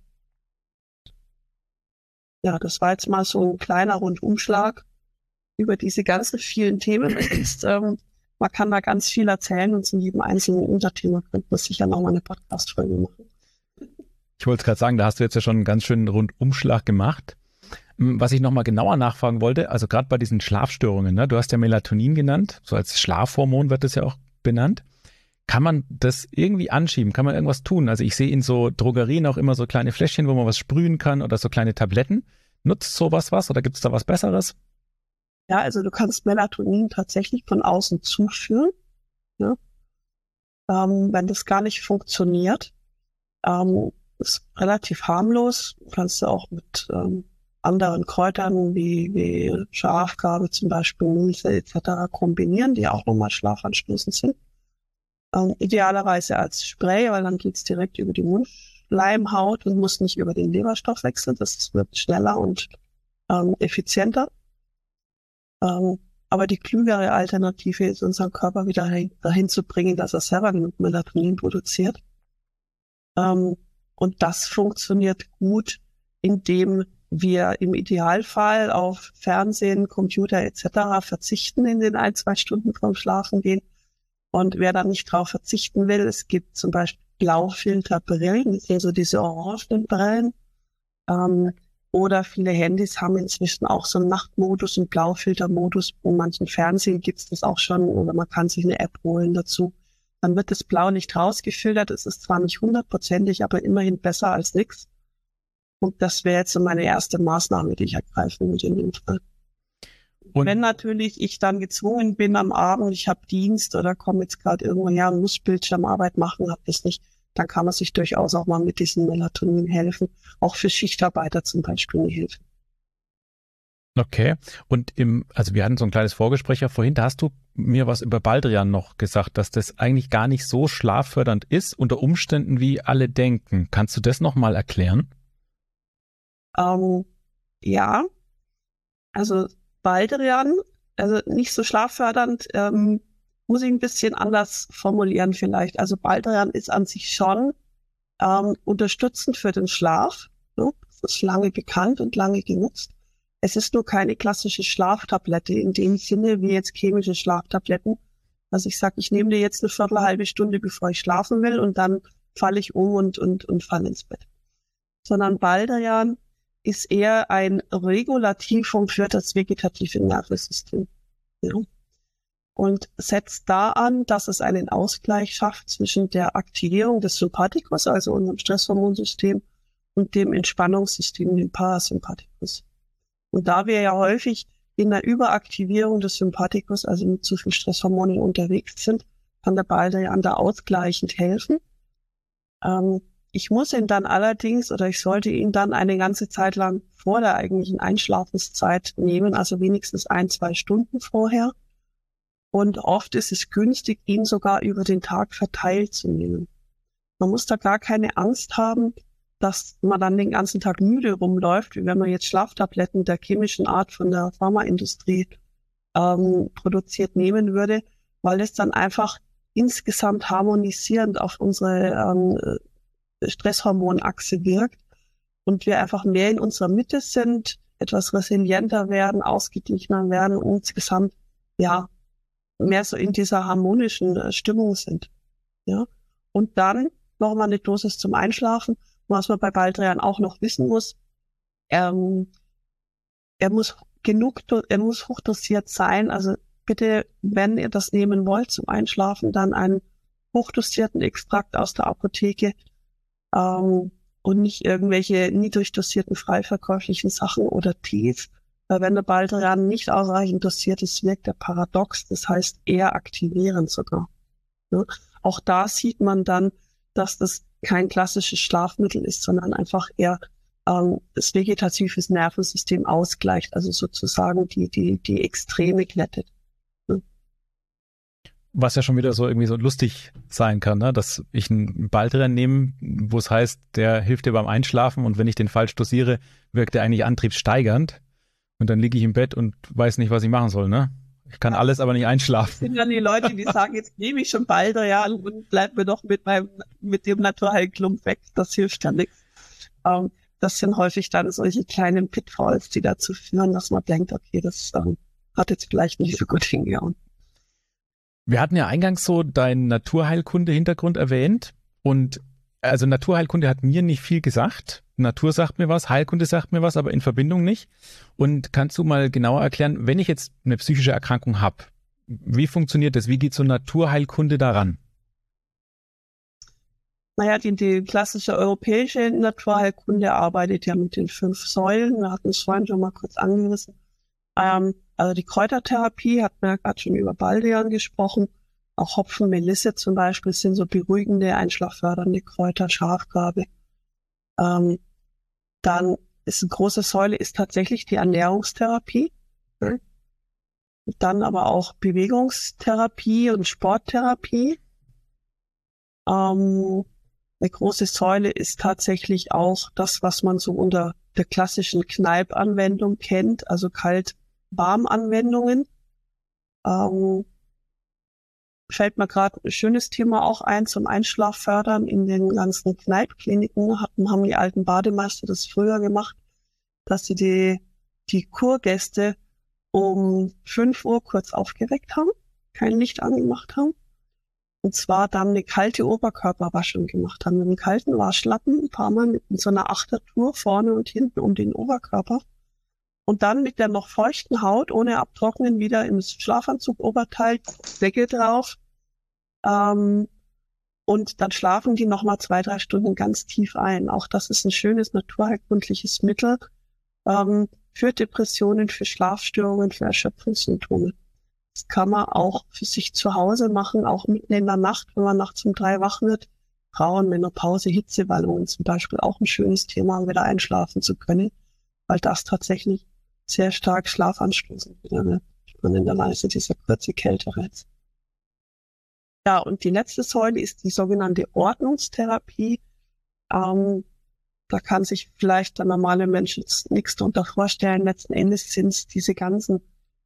Ja, das war jetzt mal so ein kleiner Rundumschlag über diese ganzen vielen Themen. Ist, ähm, man kann da ganz viel erzählen und zu jedem einzelnen Unterthema könnte man sicher noch mal eine Podcast-Folge machen. Ich wollte es gerade sagen, da hast du jetzt ja schon einen ganz schönen Rundumschlag gemacht. Was ich nochmal genauer nachfragen wollte, also gerade bei diesen Schlafstörungen, ne, du hast ja Melatonin genannt, so als Schlafhormon wird das ja auch benannt. Kann man das irgendwie anschieben? Kann man irgendwas tun? Also ich sehe in so Drogerien auch immer so kleine Fläschchen, wo man was sprühen kann oder so kleine Tabletten. Nutzt sowas was oder gibt es da was Besseres? Ja, also du kannst Melatonin tatsächlich von außen zuführen, ne? ähm, wenn das gar nicht funktioniert. Ähm, ist relativ harmlos, kannst du auch mit ähm, anderen Kräutern wie, wie Schafgarbe zum Beispiel, Milze et cetera kombinieren, die auch nochmal schlafanstoßend sind. Ähm, idealerweise als Spray, weil dann geht's direkt über die Mundschleimhaut und muss nicht über den Leberstoffwechsel. Das wird schneller und ähm, effizienter. Ähm, aber die klügere Alternative ist, unseren Körper wieder dahin, dahin zu bringen, dass er selber genug Melatonin produziert. Ähm, und das funktioniert gut, indem wir im Idealfall auf Fernsehen, Computer et cetera verzichten in den ein, zwei Stunden vorm Schlafengehen. Und wer da nicht drauf verzichten will, es gibt zum Beispiel Blaufilterbrillen, das sind so diese orangenen Brillen. Ähm, oder viele Handys haben inzwischen auch so einen Nachtmodus und Blaufiltermodus. In manchen Fernsehen gibt es das auch schon oder man kann sich eine App holen dazu. Dann wird das Blau nicht rausgefiltert. Es ist zwar nicht hundertprozentig, aber immerhin besser als nichts. Und das wäre jetzt so meine erste Maßnahme, die ich ergreifen würde in dem Fall. Und wenn natürlich ich dann gezwungen bin am Abend, ich habe Dienst oder komme jetzt gerade irgendwann, ja, muss Bildschirmarbeit machen, habe das nicht, dann kann man sich durchaus auch mal mit diesem Melatonin helfen. Auch für Schichtarbeiter zum Beispiel eine Hilfe. Okay. Und im, also wir hatten so ein kleines Vorgespräch ja vorhin, da hast du mir was über Baldrian noch gesagt, dass das eigentlich gar nicht so schlaffördernd ist, unter Umständen, wie alle denken. Kannst du das nochmal erklären? Ähm, ja, also Baldrian, also nicht so schlaffördernd, ähm, muss ich ein bisschen anders formulieren vielleicht. Also Baldrian ist an sich schon ähm, unterstützend für den Schlaf. Ne? Das ist lange bekannt und lange genutzt. Es ist nur keine klassische Schlaftablette in dem Sinne wie jetzt chemische Schlaftabletten. Also ich sage, ich nehme dir jetzt eine Viertel, halbe Stunde, bevor ich schlafen will und dann falle ich um und, und, und falle ins Bett. Sondern Baldrian ist eher ein Regulativum für das vegetative Nervensystem. Ja. Und setzt da an, dass es einen Ausgleich schafft zwischen der Aktivierung des Sympathikus, also unserem Stresshormonsystem, und dem Entspannungssystem, dem Parasympathikus. Und da wir ja häufig in der Überaktivierung des Sympathikus, also mit zu viel Stresshormonen unterwegs sind, kann der Baldrian da ausgleichend helfen. Ähm, Ich muss ihn dann allerdings oder ich sollte ihn dann eine ganze Zeit lang vor der eigentlichen Einschlafenszeit nehmen, also wenigstens ein, zwei Stunden vorher. Und oft ist es günstig, ihn sogar über den Tag verteilt zu nehmen. Man muss da gar keine Angst haben, dass man dann den ganzen Tag müde rumläuft, wie wenn man jetzt Schlaftabletten der chemischen Art von der Pharmaindustrie ähm, produziert nehmen würde, weil es dann einfach insgesamt harmonisierend auf unsere ähm, Stresshormonachse wirkt und wir einfach mehr in unserer Mitte sind, etwas resilienter werden, ausgeglichener werden und insgesamt ja mehr so in dieser harmonischen äh, Stimmung sind. Ja. Und dann nochmal eine Dosis zum Einschlafen. Was man bei Baldrian auch noch wissen muss, ähm, er muss genug, er muss hochdosiert sein. Also bitte, wenn ihr das nehmen wollt zum Einschlafen, dann einen hochdosierten Extrakt aus der Apotheke ähm, und nicht irgendwelche niedrig dosierten freiverkäuflichen Sachen oder Tees. Weil wenn der Baldrian nicht ausreichend dosiert ist, wirkt er paradox, das heißt eher aktivierend sogar. Ja? Auch da sieht man dann, dass das kein klassisches Schlafmittel ist, sondern einfach eher ähm, das vegetative Nervensystem ausgleicht, also sozusagen die, die, die Extreme glättet. Ja? Was ja schon wieder so irgendwie so lustig sein kann, ne? Dass ich einen Baldrian nehme, wo es heißt, der hilft dir beim Einschlafen und wenn ich den falsch dosiere, wirkt der eigentlich antriebssteigernd und dann liege ich im Bett und weiß nicht, was ich machen soll, ne? Ich kann alles, aber nicht einschlafen. Das sind dann die Leute, die sagen, jetzt nehme ich schon Baldrian und bleib mir doch mit meinem, mit dem Naturheilklump weg. Das hilft ja nichts. Ähm, das sind häufig dann solche kleinen Pitfalls, die dazu führen, dass man denkt, okay, das ähm, hat jetzt vielleicht nicht so gut hingehauen. Wir hatten ja eingangs so deinen Naturheilkunde-Hintergrund erwähnt und also Naturheilkunde hat mir nicht viel gesagt. Natur sagt mir was, Heilkunde sagt mir was, aber in Verbindung nicht. Und kannst du mal genauer erklären, wenn ich jetzt eine psychische Erkrankung habe, wie funktioniert das? Wie geht so Naturheilkunde daran? Naja, die, die klassische europäische Naturheilkunde arbeitet ja mit den fünf Säulen. Wir hatten es vorhin schon mal kurz angerissen. Ähm, also die Kräutertherapie, hat man ja gerade schon über Baldrian gesprochen. Auch Hopfen, Melisse zum Beispiel sind so beruhigende, einschlaffördernde Kräuter, Schafgarbe. Ähm, dann ist eine große Säule ist tatsächlich die Ernährungstherapie. Mhm. Dann aber auch Bewegungstherapie und Sporttherapie. Ähm, eine große Säule ist tatsächlich auch das, was man so unter der klassischen Kneipp-Anwendung kennt, also Kalt-Warm-Anwendungen. Ähm, fällt mir gerade ein schönes Thema auch ein zum Einschlaf fördern. In den ganzen Kneipp-Kliniken hatten, haben die alten Bademeister das früher gemacht. dass sie die, die Kurgäste um fünf Uhr kurz aufgeweckt haben, kein Licht angemacht haben. Und zwar dann eine kalte Oberkörperwaschung gemacht haben. Mit einem kalten Waschlappen ein paar Mal mit so einer Achtertour vorne und hinten um den Oberkörper. Und dann mit der noch feuchten Haut, ohne abtrocknen, wieder im Schlafanzug-Oberteil, Deckel drauf. Ähm, und dann schlafen die nochmal zwei, drei Stunden ganz tief ein. Auch das ist ein schönes naturheilkundliches Mittel ähm, für Depressionen, für Schlafstörungen, für Erschöpfungssymptome. Das kann man auch für sich zu Hause machen, auch mitten in der Nacht, wenn man nachts um drei wach wird. Frauen, Menopause, Hitzewallungen zum Beispiel auch ein schönes Thema, um wieder einschlafen zu können, weil das tatsächlich sehr stark schlafanstoßend wird, spannenderweise dieser kurze Kältereiz. Ja, und die letzte Säule ist die sogenannte Ordnungstherapie. Ähm, da kann sich vielleicht der normale Mensch jetzt nichts darunter vorstellen. Letzten Endes sind es diese ganzen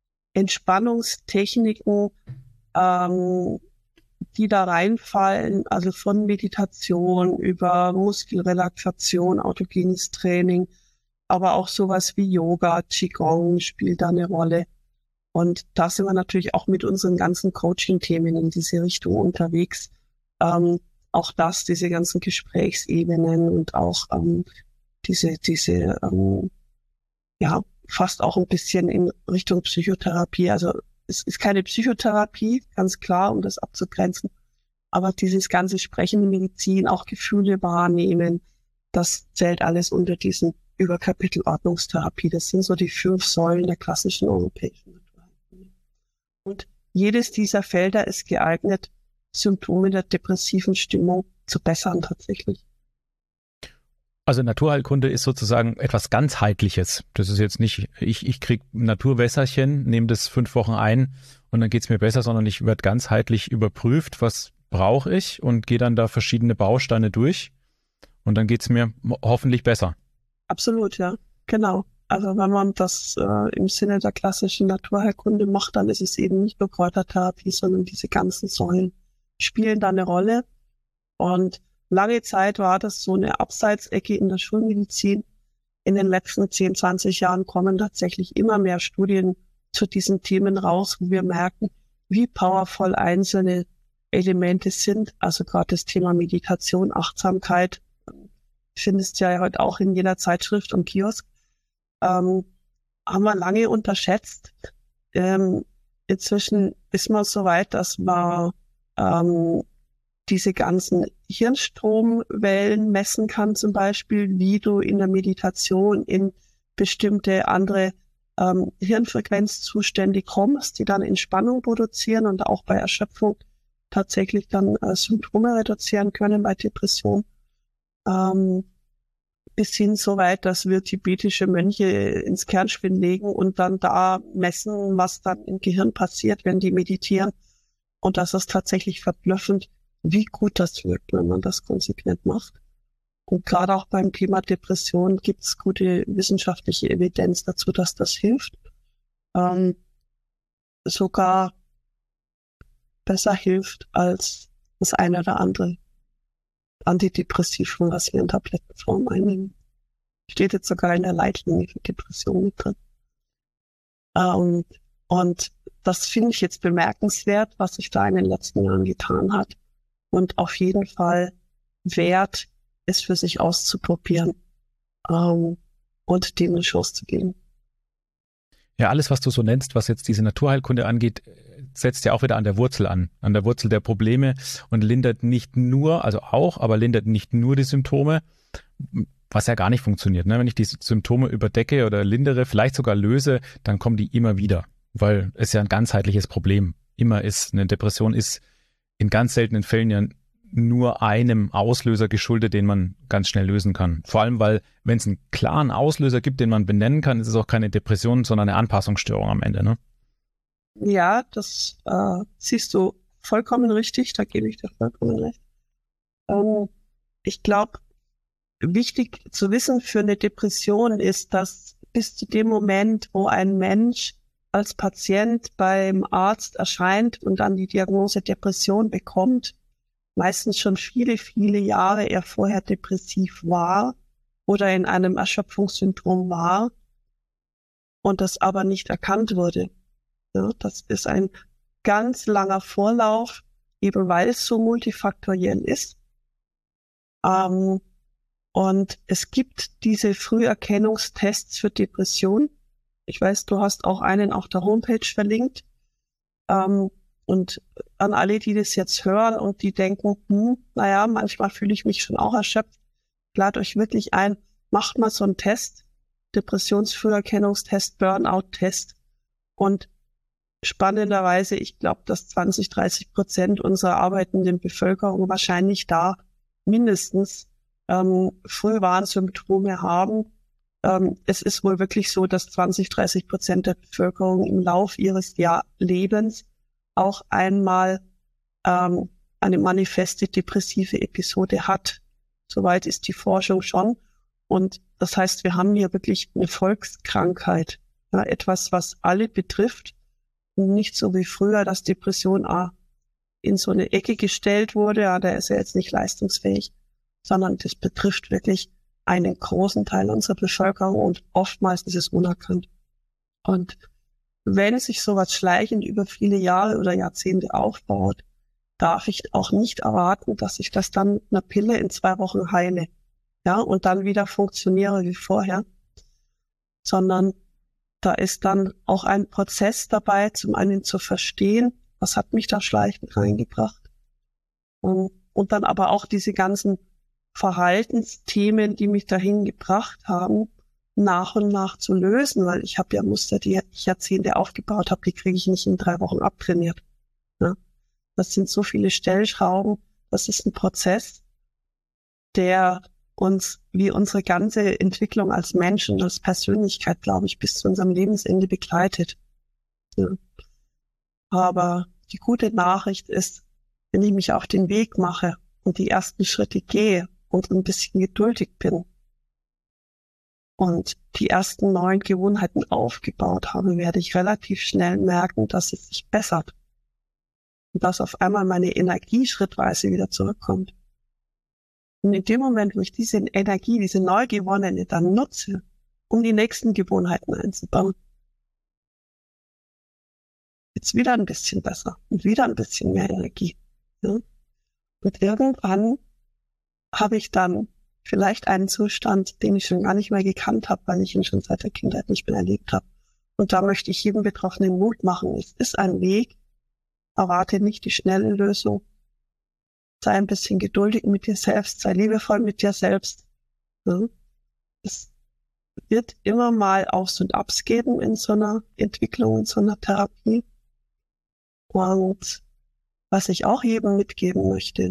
Entspannungstechniken, ähm, die da reinfallen, also von Meditation über Muskelrelaxation, autogenes Training, aber auch sowas wie Yoga, Qigong spielt da eine Rolle. Und da sind wir natürlich auch mit unseren ganzen Coaching-Themen in diese Richtung unterwegs. Ähm, auch das, diese ganzen Gesprächsebenen und auch ähm, diese, diese, ähm, ja, fast auch ein bisschen in Richtung Psychotherapie. Also es ist keine Psychotherapie, ganz klar, um das abzugrenzen. Aber dieses ganze sprechende Medizin, auch Gefühle wahrnehmen, das zählt alles unter diesen Überkapitel Ordnungstherapie. Das sind so die fünf Säulen der klassischen europäischen Naturheilkunde. Und jedes dieser Felder ist geeignet, Symptome der depressiven Stimmung zu bessern tatsächlich. Also Naturheilkunde ist sozusagen etwas ganzheitliches. Das ist jetzt nicht, ich, ich kriege Naturwässerchen, nehme das fünf Wochen ein und dann geht's mir besser, sondern ich werde ganzheitlich überprüft, was brauche ich und gehe dann da verschiedene Bausteine durch und dann geht's mir hoffentlich besser. Absolut, ja, genau. Also wenn man das äh, im Sinne der klassischen Naturheilkunde macht, dann ist es eben nicht nur Kräutertherapie, sondern diese ganzen Säulen spielen da eine Rolle. Und lange Zeit war das so eine Abseitsecke in der Schulmedizin. In den letzten zehn, zwanzig Jahren kommen tatsächlich immer mehr Studien zu diesen Themen raus, wo wir merken, wie powervoll einzelne Elemente sind. Also gerade das Thema Meditation, Achtsamkeit, findest ja heute auch in jeder Zeitschrift und Kiosk, ähm, haben wir lange unterschätzt. Ähm, inzwischen ist man so weit, dass man ähm, diese ganzen Hirnstromwellen messen kann, zum Beispiel, wie du in der Meditation in bestimmte andere ähm, Hirnfrequenzzustände kommst, die dann Entspannung produzieren und auch bei Erschöpfung tatsächlich dann äh, Symptome reduzieren können bei Depression. Ähm, bis hin so weit, dass wir tibetische Mönche ins Kernspin legen und dann da messen, was dann im Gehirn passiert, wenn die meditieren. Und das ist tatsächlich verblüffend, wie gut das wirkt, wenn man das konsequent macht. Und gerade auch beim Thema Depression gibt es gute wissenschaftliche Evidenz dazu, dass das hilft. Ähm, sogar besser hilft als das eine oder andere Antidepressivum, was wir in Tablettenform einnehmen. Steht jetzt sogar in der Leitlinie für Depressionen mit drin. Ähm, und das finde ich jetzt bemerkenswert, was sich da in den letzten Jahren getan hat. Und auf jeden Fall wert, es für sich auszuprobieren ähm, und dem eine Chance zu geben. Ja, alles, was du so nennst, was jetzt diese Naturheilkunde angeht, setzt ja auch wieder an der Wurzel an, an der Wurzel der Probleme und lindert nicht nur, also auch, aber lindert nicht nur die Symptome, was ja gar nicht funktioniert. Ne? Wenn ich die Symptome überdecke oder lindere, vielleicht sogar löse, dann kommen die immer wieder, weil es ja ein ganzheitliches Problem immer ist. Eine Depression ist in ganz seltenen Fällen ja nur einem Auslöser geschuldet, den man ganz schnell lösen kann. Vor allem, weil wenn es einen klaren Auslöser gibt, den man benennen kann, ist es auch keine Depression, sondern eine Anpassungsstörung am Ende, ne? Ja, das äh, siehst du vollkommen richtig, da gebe ich dir vollkommen recht. Ähm, ich glaube, wichtig zu wissen für eine Depression ist, dass bis zu dem Moment, wo ein Mensch als Patient beim Arzt erscheint und dann die Diagnose Depression bekommt, meistens schon viele, viele Jahre er vorher depressiv war oder in einem Erschöpfungssyndrom war und das aber nicht erkannt wurde. Ja, das ist ein ganz langer Vorlauf, eben weil es so multifaktoriell ist. Ähm, und es gibt diese Früherkennungstests für Depression. Ich weiß, du hast auch einen auf der Homepage verlinkt. Ähm, und an alle, die das jetzt hören und die denken, hm, naja, manchmal fühle ich mich schon auch erschöpft, lade euch wirklich ein, macht mal so einen Test, Depressionsfrüherkennungstest, Burnout-Test. Und spannenderweise, ich glaube, dass zwanzig, dreißig Prozent unserer arbeitenden Bevölkerung wahrscheinlich da mindestens ähm, Frühwarnsymptome haben. Ähm, es ist wohl wirklich so, dass zwanzig, dreißig Prozent der Bevölkerung im Lauf ihres Jahr Lebens auch einmal ähm, eine manifeste depressive Episode hat. Soweit ist die Forschung schon. Und das heißt, wir haben hier wirklich eine Volkskrankheit, ja, etwas, was alle betrifft. Und nicht so wie früher, dass Depression ah, in so eine Ecke gestellt wurde, ja, der ist ja jetzt nicht leistungsfähig, sondern das betrifft wirklich einen großen Teil unserer Bevölkerung und oftmals ist es unerkannt. Und wenn sich sowas schleichend über viele Jahre oder Jahrzehnte aufbaut, darf ich auch nicht erwarten, dass ich das dann mit einer Pille in zwei Wochen heile, ja, und dann wieder funktioniere wie vorher, sondern da ist dann auch ein Prozess dabei, zum einen zu verstehen, was hat mich da schleichend reingebracht, und, und dann aber auch diese ganzen Verhaltensthemen, die mich dahin gebracht haben, nach und nach zu lösen, weil ich habe ja Muster, die ich Jahrzehnte aufgebaut habe, die kriege ich nicht in drei Wochen abtrainiert. Ja? Das sind so viele Stellschrauben, das ist ein Prozess, der uns wie unsere ganze Entwicklung als Menschen, als Persönlichkeit, glaube ich, bis zu unserem Lebensende begleitet. Ja. Aber die gute Nachricht ist, wenn ich mich auf den Weg mache und die ersten Schritte gehe und ein bisschen geduldig bin und die ersten neuen Gewohnheiten aufgebaut habe, werde ich relativ schnell merken, dass es sich bessert und dass auf einmal meine Energie schrittweise wieder zurückkommt. Und in dem Moment, wo ich diese Energie, diese neu gewonnene dann nutze, um die nächsten Gewohnheiten einzubauen, wird's wieder ein bisschen besser und wieder ein bisschen mehr Energie. Ja? Und irgendwann habe ich dann vielleicht einen Zustand, den ich schon gar nicht mehr gekannt habe, weil ich ihn schon seit der Kindheit nicht mehr erlebt habe. Und da möchte ich jedem Betroffenen Mut machen. Es ist ein Weg. Erwarte nicht die schnelle Lösung. Sei ein bisschen geduldig mit dir selbst. Sei liebevoll mit dir selbst. Ja. Es wird immer mal Aufs und Abs geben in so einer Entwicklung, in so einer Therapie. Und was ich auch jedem mitgeben möchte,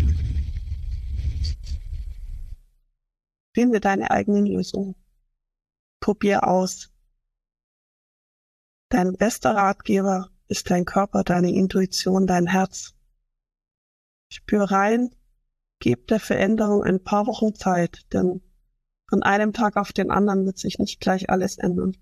finde deine eigenen Lösungen. Probier aus. Dein bester Ratgeber ist dein Körper, deine Intuition, dein Herz. Spür rein, gib der Veränderung ein paar Wochen Zeit, denn von einem Tag auf den anderen wird sich nicht gleich alles ändern.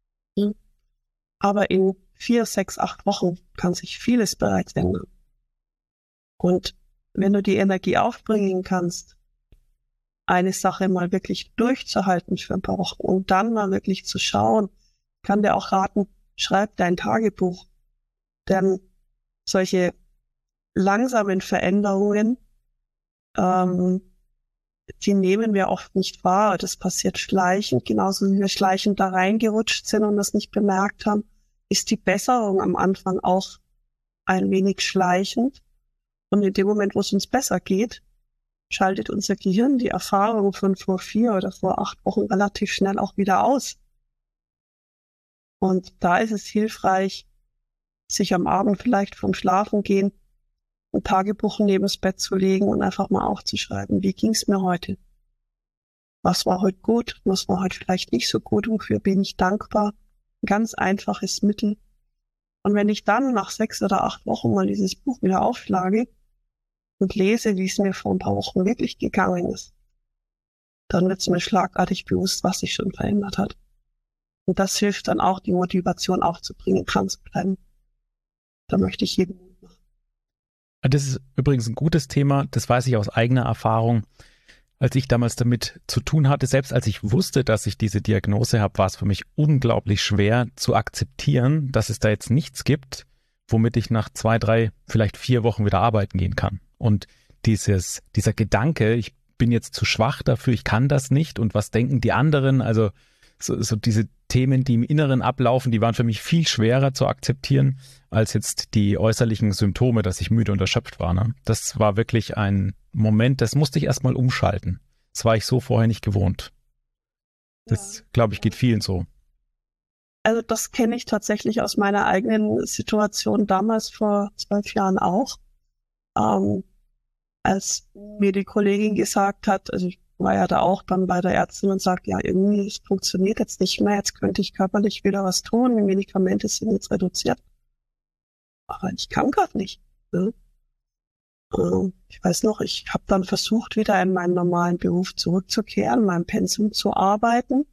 Aber in vier, sechs, acht Wochen kann sich vieles bereits ändern. Und wenn du die Energie aufbringen kannst, eine Sache mal wirklich durchzuhalten für ein paar Wochen und dann mal wirklich zu schauen, kann dir auch raten, schreib dein Tagebuch. Denn solche langsamen Veränderungen, ähm, die nehmen wir oft nicht wahr. Das passiert schleichend, genauso wie wir schleichend da reingerutscht sind und das nicht bemerkt haben, ist die Besserung am Anfang auch ein wenig schleichend. Und in dem Moment, wo es uns besser geht, schaltet unser Gehirn die Erfahrung von vor vier oder vor acht Wochen relativ schnell auch wieder aus. Und da ist es hilfreich, sich am Abend vielleicht vom Schlafengehen ein Tagebuch neben das Bett zu legen und einfach mal aufzuschreiben, wie ging es mir heute? Was war heute gut? Was war heute vielleicht nicht so gut? Wofür bin ich dankbar? Ein ganz einfaches Mittel. Und wenn ich dann nach sechs oder acht Wochen mal dieses Buch wieder aufschlage und lese, wie es mir vor ein paar Wochen wirklich gegangen ist, dann wird es mir schlagartig bewusst, was sich schon verändert hat. Und das hilft dann auch, die Motivation aufzubringen, dran zu bleiben. Da möchte ich jedem Das ist übrigens ein gutes Thema, das weiß ich aus eigener Erfahrung. als ich damals damit zu tun hatte, selbst als ich wusste, dass ich diese Diagnose habe, war es für mich unglaublich schwer zu akzeptieren, dass es da jetzt nichts gibt, womit ich nach zwei, drei, vielleicht vier Wochen wieder arbeiten gehen kann. Und dieses, dieser Gedanke, ich bin jetzt zu schwach dafür, ich kann das nicht und was denken die anderen, also so, so diese Themen, die im Inneren ablaufen, die waren für mich viel schwerer zu akzeptieren, als jetzt die äußerlichen Symptome, dass ich müde und erschöpft war. Ne? Das war wirklich ein Moment, das musste ich erstmal umschalten. Das war ich so vorher nicht gewohnt. Das, ja, glaube ich, geht vielen so. Also das kenne ich tatsächlich aus meiner eigenen Situation damals vor zwölf Jahren auch. Ähm, als mir die Kollegin gesagt hat, also ich war ja da auch dann bei der Ärztin und sagt, ja, irgendwie, es funktioniert jetzt nicht mehr, jetzt könnte ich körperlich wieder was tun, die Medikamente sind jetzt reduziert. Aber ich kann gerade nicht. Ne? Ähm, ich weiß noch, ich habe dann versucht, wieder in meinen normalen Beruf zurückzukehren, meinem Pensum zu arbeiten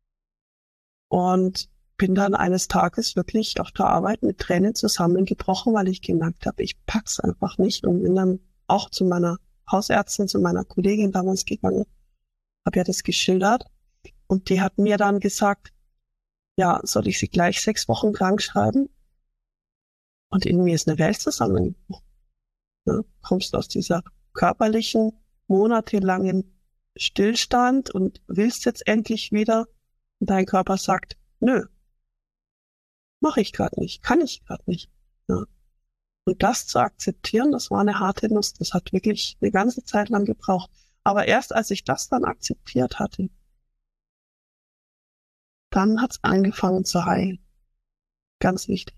und bin dann eines Tages wirklich auf der Arbeit mit Tränen zusammengebrochen, weil ich gemerkt habe, ich pack's einfach nicht und bin dann auch zu meiner Hausärztin, zu meiner Kollegin damals gegangen, habe ja das geschildert und die hat mir dann gesagt, ja, soll ich sie gleich sechs Wochen krank schreiben? Und in mir ist eine Welt zusammengebrochen. Ja, kommst aus dieser körperlichen, monatelangen Stillstand und willst jetzt endlich wieder und dein Körper sagt, nö, mache ich gerade nicht, kann ich gerade nicht. Ja. Und das zu akzeptieren, das war eine harte Nuss. Das hat wirklich eine ganze Zeit lang gebraucht. Aber erst als ich das dann akzeptiert hatte, dann hat es angefangen zu heilen. Ganz wichtig.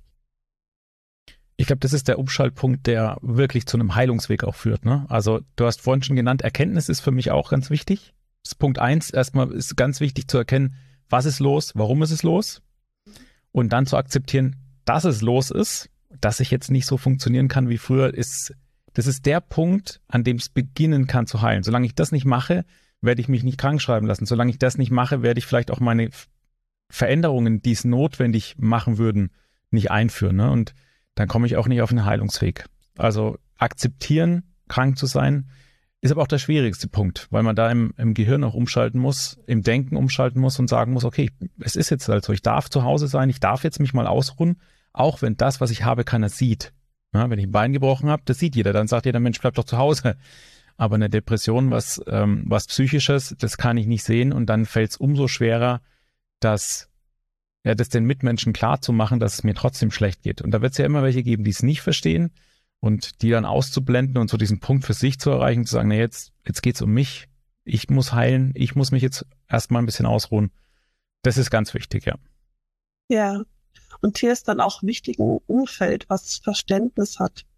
Ich glaube, das ist der Umschaltpunkt, der wirklich zu einem Heilungsweg auch führt. Ne? Also du hast vorhin schon genannt, Erkenntnis ist für mich auch ganz wichtig. Das ist Punkt eins, erstmal ist ganz wichtig zu erkennen, was ist los, warum ist es los? Und dann zu akzeptieren, dass es los ist, dass ich jetzt nicht so funktionieren kann wie früher, ist, das ist der Punkt, an dem es beginnen kann zu heilen. Solange ich das nicht mache, werde ich mich nicht krank schreiben lassen. Solange ich das nicht mache, werde ich vielleicht auch meine Veränderungen, die es notwendig machen würden, nicht einführen. Ne? Und dann komme ich auch nicht auf einen Heilungsweg. Also akzeptieren, krank zu sein, ist aber auch der schwierigste Punkt, weil man da im, im Gehirn auch umschalten muss, im Denken umschalten muss und sagen muss, okay, es ist jetzt halt so, ich darf zu Hause sein, ich darf jetzt mich mal ausruhen, auch wenn das, was ich habe, keiner sieht. Ja, wenn ich ein Bein gebrochen habe, das sieht jeder, dann sagt jeder, Mensch, bleib doch zu Hause. Aber eine Depression, was, ähm, was Psychisches, das kann ich nicht sehen und dann fällt es umso schwerer, dass ja, das den Mitmenschen klar zu machen, dass es mir trotzdem schlecht geht. Und da wird es ja immer welche geben, die es nicht verstehen und die dann auszublenden und so diesen Punkt für sich zu erreichen, zu sagen, na jetzt, jetzt geht's um mich, ich muss heilen, ich muss mich jetzt erstmal ein bisschen ausruhen. Das ist ganz wichtig, ja. Ja, und hier ist dann auch wichtig ein Umfeld, was Verständnis hat.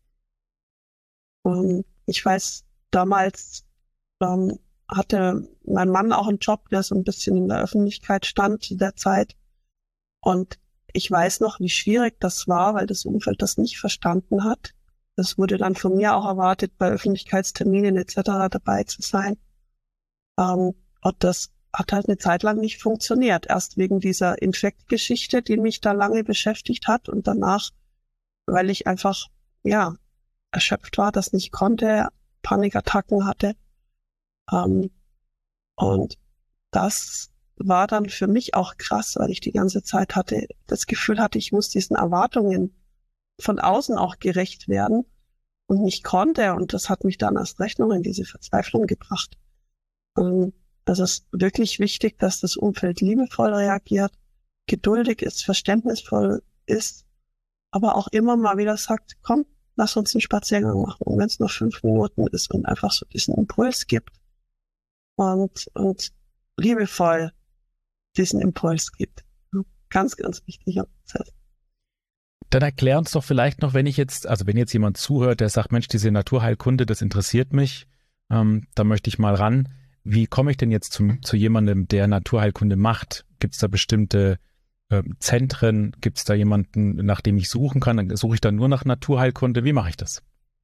Und ich weiß, damals ähm, hatte mein Mann auch einen Job, der so ein bisschen in der Öffentlichkeit stand zu der Zeit. Und ich weiß noch, wie schwierig das war, weil das Umfeld das nicht verstanden hat. Das wurde dann von mir auch erwartet, bei Öffentlichkeitsterminen et cetera dabei zu sein. Ähm, und das hat halt eine Zeit lang nicht funktioniert. Erst wegen dieser Infektgeschichte, die mich da lange beschäftigt hat und danach, weil ich einfach, ja, erschöpft war, das nicht konnte, Panikattacken hatte. Ähm, und das war dann für mich auch krass, weil ich die ganze Zeit hatte, das Gefühl hatte, ich muss diesen Erwartungen von außen auch gerecht werden und nicht konnte. Und das hat mich dann erst recht noch in diese Verzweiflung gebracht. Und es ist wirklich wichtig, dass das Umfeld liebevoll reagiert, geduldig ist, verständnisvoll ist, aber auch immer mal wieder sagt, komm, lass uns einen Spaziergang machen. Und wenn es nur fünf Minuten ist und einfach so diesen Impuls gibt und, und liebevoll diesen Impuls gibt. Ganz, ganz wichtiger Prozess. Dann erklär uns doch vielleicht noch, wenn ich jetzt, also wenn jetzt jemand zuhört, der sagt, Mensch, diese Naturheilkunde, das interessiert mich, ähm, da möchte ich mal ran. Wie komme ich denn jetzt zum, zu jemandem, der Naturheilkunde macht? Gibt es da bestimmte äh, Zentren? Gibt es da jemanden, nach dem ich suchen kann? Dann suche ich dann nur nach Naturheilkunde. Wie mache ich das?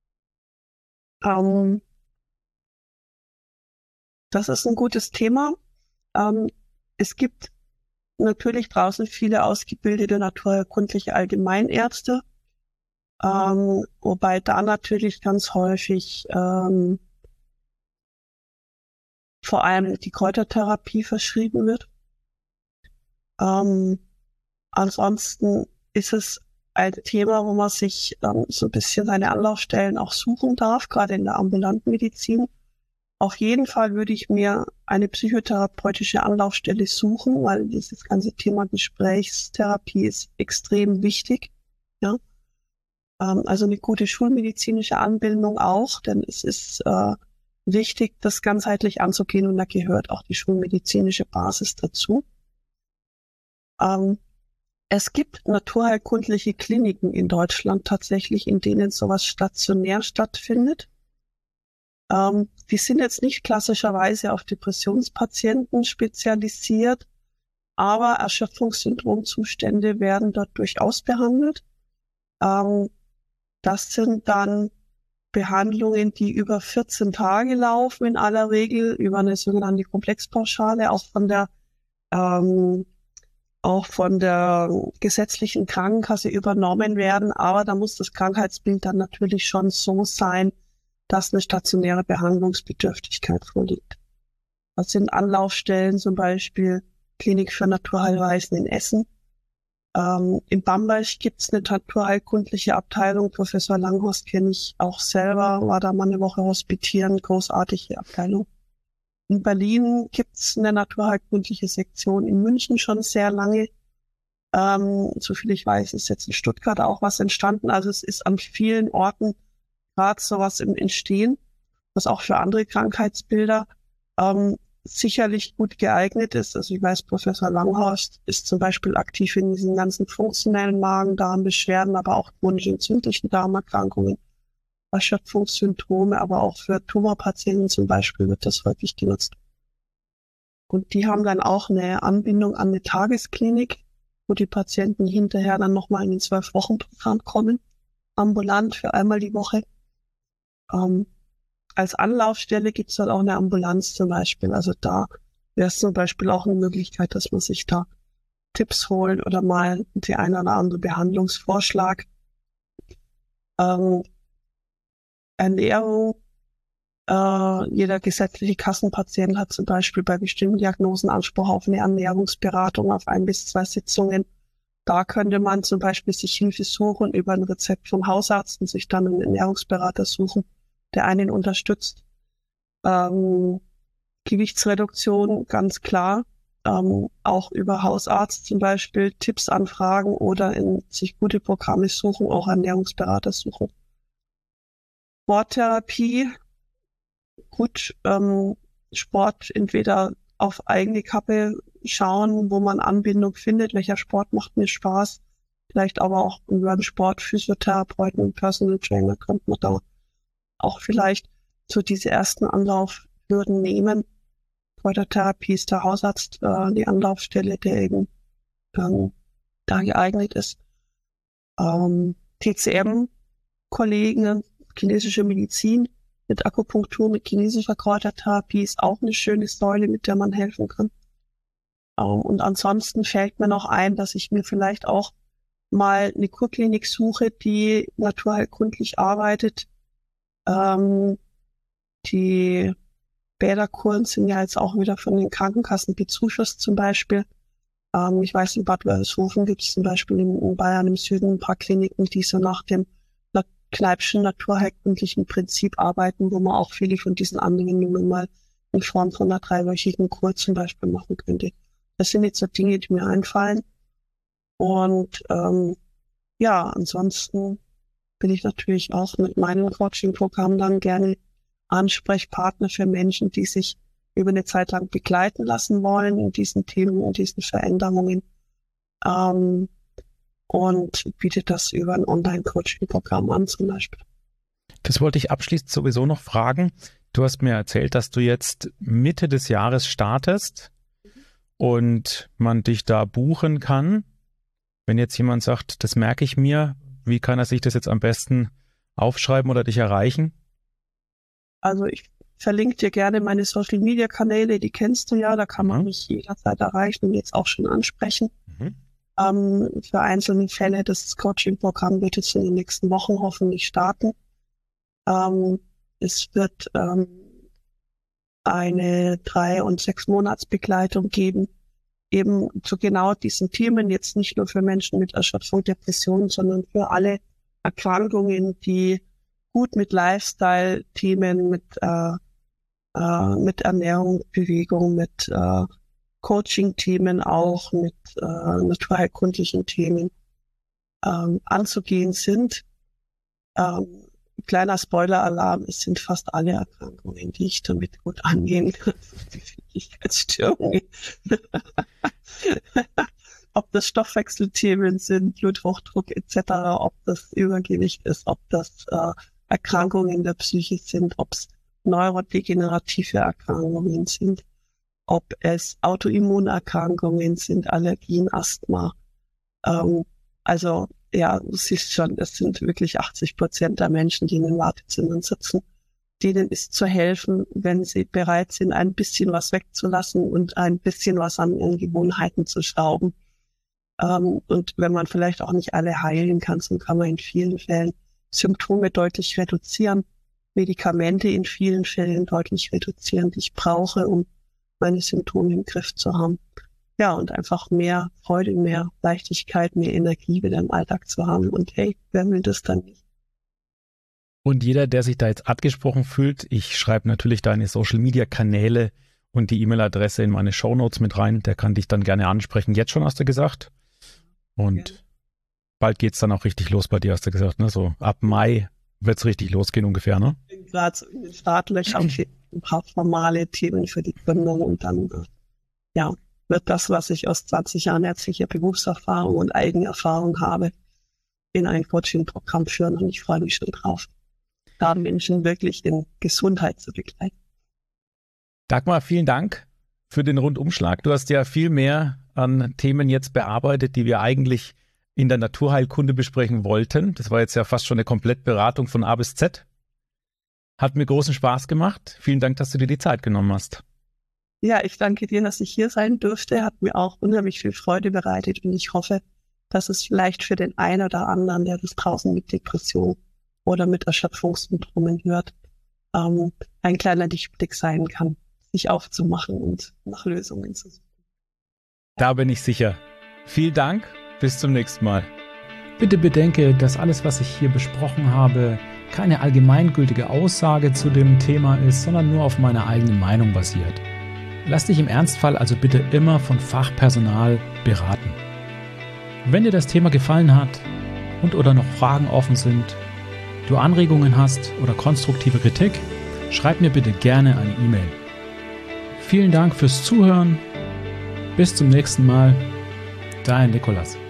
Ähm, das ist ein gutes Thema. Ähm, es gibt natürlich draußen viele ausgebildete naturheilkundliche Allgemeinärzte, ähm, wobei da natürlich ganz häufig ähm, vor allem die Kräutertherapie verschrieben wird. Ähm, ansonsten ist es ein Thema, wo man sich ähm, so ein bisschen seine Anlaufstellen auch suchen darf, gerade in der ambulanten Medizin. Auf jeden Fall würde ich mir eine psychotherapeutische Anlaufstelle suchen, weil dieses ganze Thema Gesprächstherapie ist extrem wichtig. Ja? Ähm, also eine gute schulmedizinische Anbindung auch, denn es ist äh, wichtig, das ganzheitlich anzugehen und da gehört auch die schulmedizinische Basis dazu. Ähm, es gibt naturheilkundliche Kliniken in Deutschland tatsächlich, in denen sowas stationär stattfindet. Ähm, die sind jetzt nicht klassischerweise auf Depressionspatienten spezialisiert, aber Erschöpfungssyndromzustände werden dort durchaus behandelt. Ähm, das sind dann Behandlungen, die über vierzehn Tage laufen, in aller Regel über eine sogenannte Komplexpauschale, auch von der ähm, auch von der gesetzlichen Krankenkasse übernommen werden. Aber da muss das Krankheitsbild dann natürlich schon so sein, dass eine stationäre Behandlungsbedürftigkeit vorliegt. Das sind Anlaufstellen, zum Beispiel Klinik für Naturheilweisen in Essen. Ähm, in Bamberg gibt es eine naturheilkundliche Abteilung. Professor Langhorst kenne ich auch selber, war da mal eine Woche hospitieren, großartige Abteilung. In Berlin gibt es eine naturheilkundliche Sektion, in München schon sehr lange. Ähm, soviel ich weiß, ist jetzt in Stuttgart auch was entstanden. Also es ist an vielen Orten gerade sowas im Entstehen, was auch für andere Krankheitsbilder ähm, sicherlich gut geeignet ist. Also ich weiß, Professor Langhorst ist zum Beispiel aktiv in diesen ganzen funktionellen Magen-Darm-Beschwerden, aber auch chronisch entzündlichen Darmerkrankungen, Erschöpfungssymptome, aber auch für Tumorpatienten zum Beispiel wird das häufig genutzt. Und die haben dann auch eine Anbindung an eine Tagesklinik, wo die Patienten hinterher dann nochmal in ein Zwölf-Wochen-Programm kommen, ambulant für einmal die Woche. Ähm, als Anlaufstelle gibt es dann auch eine Ambulanz zum Beispiel. Also da wäre es zum Beispiel auch eine Möglichkeit, dass man sich da Tipps holt oder mal die eine oder andere Behandlungsvorschlag. Ähm, Ernährung. Äh, jeder gesetzliche Kassenpatient hat zum Beispiel bei bestimmten Diagnosen Anspruch auf eine Ernährungsberatung auf ein bis zwei Sitzungen. Da könnte man zum Beispiel sich Hilfe suchen über ein Rezept vom Hausarzt und sich dann einen Ernährungsberater suchen, der einen unterstützt. Ähm, Gewichtsreduktion, ganz klar. Ähm, auch über Hausarzt zum Beispiel Tipps anfragen oder in sich gute Programme suchen, auch Ernährungsberater suchen. Sporttherapie, gut, ähm, Sport entweder auf eigene Kappe schauen, wo man Anbindung findet, welcher Sport macht mir Spaß, vielleicht aber auch über einen Sportphysiotherapeuten, Personal Trainer könnte man da auch vielleicht so diese ersten Anlaufhürden nehmen. Kräutertherapie ist der Hausarzt äh, die Anlaufstelle, der eben ähm, da geeignet ist. Ähm, T C M-Kollegen, chinesische Medizin mit Akupunktur, mit chinesischer Kräutertherapie ist auch eine schöne Säule, mit der man helfen kann. Ähm, und ansonsten fällt mir noch ein, dass ich mir vielleicht auch mal eine Kurklinik suche, die naturheilkundlich arbeitet. Ähm, die Bäderkuren sind ja jetzt auch wieder von den Krankenkassen bezuschusst zum Beispiel. Ähm, ich weiß, in Bad Wörishofen gibt es zum Beispiel in, in Bayern im Süden ein paar Kliniken, die so nach dem Kneipschen naturheilkundlichen Prinzip arbeiten, wo man auch viele von diesen Anwendungen mal in Form von einer dreiwöchigen Kur zum Beispiel machen könnte. Das sind jetzt so Dinge, die mir einfallen. Und ähm, ja, ansonsten bin ich natürlich auch mit meinem Coaching-Programm dann gerne Ansprechpartner für Menschen, die sich über eine Zeit lang begleiten lassen wollen in diesen Themen, in diesen Veränderungen. Ähm, und bietet das über ein Online-Coaching-Programm an zum Beispiel. Das wollte ich abschließend sowieso noch fragen. Du hast mir erzählt, dass du jetzt Mitte des Jahres startest und man dich da buchen kann. Wenn jetzt jemand sagt, das merke ich mir, wie kann er sich das jetzt am besten aufschreiben oder dich erreichen? Also ich verlinke dir gerne meine Social-Media-Kanäle, die kennst du ja, da kann man mhm. mich jederzeit erreichen und jetzt auch schon ansprechen. Mhm. Ähm, für einzelne Fälle, das Coaching-Programm wird jetzt in den nächsten Wochen hoffentlich starten. Ähm, es wird ähm, eine drei- und sechs Monatsbegleitung geben, eben zu genau diesen Themen, jetzt nicht nur für Menschen mit Erschöpfung, Depression, sondern für alle Erkrankungen, die gut mit Lifestyle-Themen, mit, äh, äh, mit Ernährung, Bewegung, mit äh, Coaching-Themen auch, mit äh, naturheilkundlichen Themen ähm, anzugehen sind. Ähm, kleiner Spoiler-Alarm, es sind fast alle Erkrankungen, die ich damit gut angehen kann. Befindlichkeitsstörungen. Ob das Stoffwechselthemen sind, Bluthochdruck et cetera, ob das Übergewicht ist, ob das äh, Erkrankungen der Psyche sind, ob es neurodegenerative Erkrankungen sind, ob es Autoimmunerkrankungen sind, Allergien, Asthma. Ähm, also ja, du siehst schon, es sind wirklich achtzig Prozent der Menschen, die in den Wartezimmern sitzen. Denen ist zu helfen, wenn sie bereit sind, ein bisschen was wegzulassen und ein bisschen was an ihren Gewohnheiten zu schrauben. Ähm, und wenn man vielleicht auch nicht alle heilen kann, so kann man in vielen Fällen Symptome deutlich reduzieren, Medikamente in vielen Fällen deutlich reduzieren, die ich brauche, um meine Symptome im Griff zu haben. Ja, und einfach mehr Freude, mehr Leichtigkeit, mehr Energie wieder im Alltag zu haben. Und hey, wer will das dann nicht? Und jeder, der sich da jetzt angesprochen fühlt, ich schreibe natürlich deine Social-Media-Kanäle und die E-Mail-Adresse in meine Shownotes mit rein, der kann dich dann gerne ansprechen. Jetzt schon, hast du gesagt. Und ja. Bald geht's dann auch richtig los bei dir, hast du gesagt, ne? So ab Mai wird's richtig losgehen ungefähr, ne? Ich bin gerade so in den Startlöchern, ein paar formale Themen für die Gründung und dann, ja, wird das, was ich aus zwanzig Jahren ärztlicher Berufserfahrung und Eigenerfahrung habe, in ein Coaching-Programm führen und ich freue mich schon drauf, da Menschen wirklich in Gesundheit zu begleiten. Dagmar, vielen Dank für den Rundumschlag. Du hast ja viel mehr an Themen jetzt bearbeitet, die wir eigentlich in der Naturheilkunde besprechen wollten. Das war jetzt ja fast schon eine Komplettberatung von A bis Z. Hat mir großen Spaß gemacht. Vielen Dank, dass du dir die Zeit genommen hast. Ja, ich danke dir, dass ich hier sein durfte. Hat mir auch unheimlich viel Freude bereitet und ich hoffe, dass es vielleicht für den einen oder anderen, der das draußen mit Depression oder mit Erschöpfungssymptomen hört, ähm, ein kleiner Lichtblick sein kann, sich aufzumachen und nach Lösungen zu suchen. Da bin ich sicher. Vielen Dank. Bis zum nächsten Mal. Bitte bedenke, dass alles, was ich hier besprochen habe, keine allgemeingültige Aussage zu dem Thema ist, sondern nur auf meiner eigenen Meinung basiert. Lass dich im Ernstfall also bitte immer von Fachpersonal beraten. Wenn dir das Thema gefallen hat und oder noch Fragen offen sind, du Anregungen hast oder konstruktive Kritik, schreib mir bitte gerne eine E-Mail. Vielen Dank fürs Zuhören. Bis zum nächsten Mal. Dein Nikolas.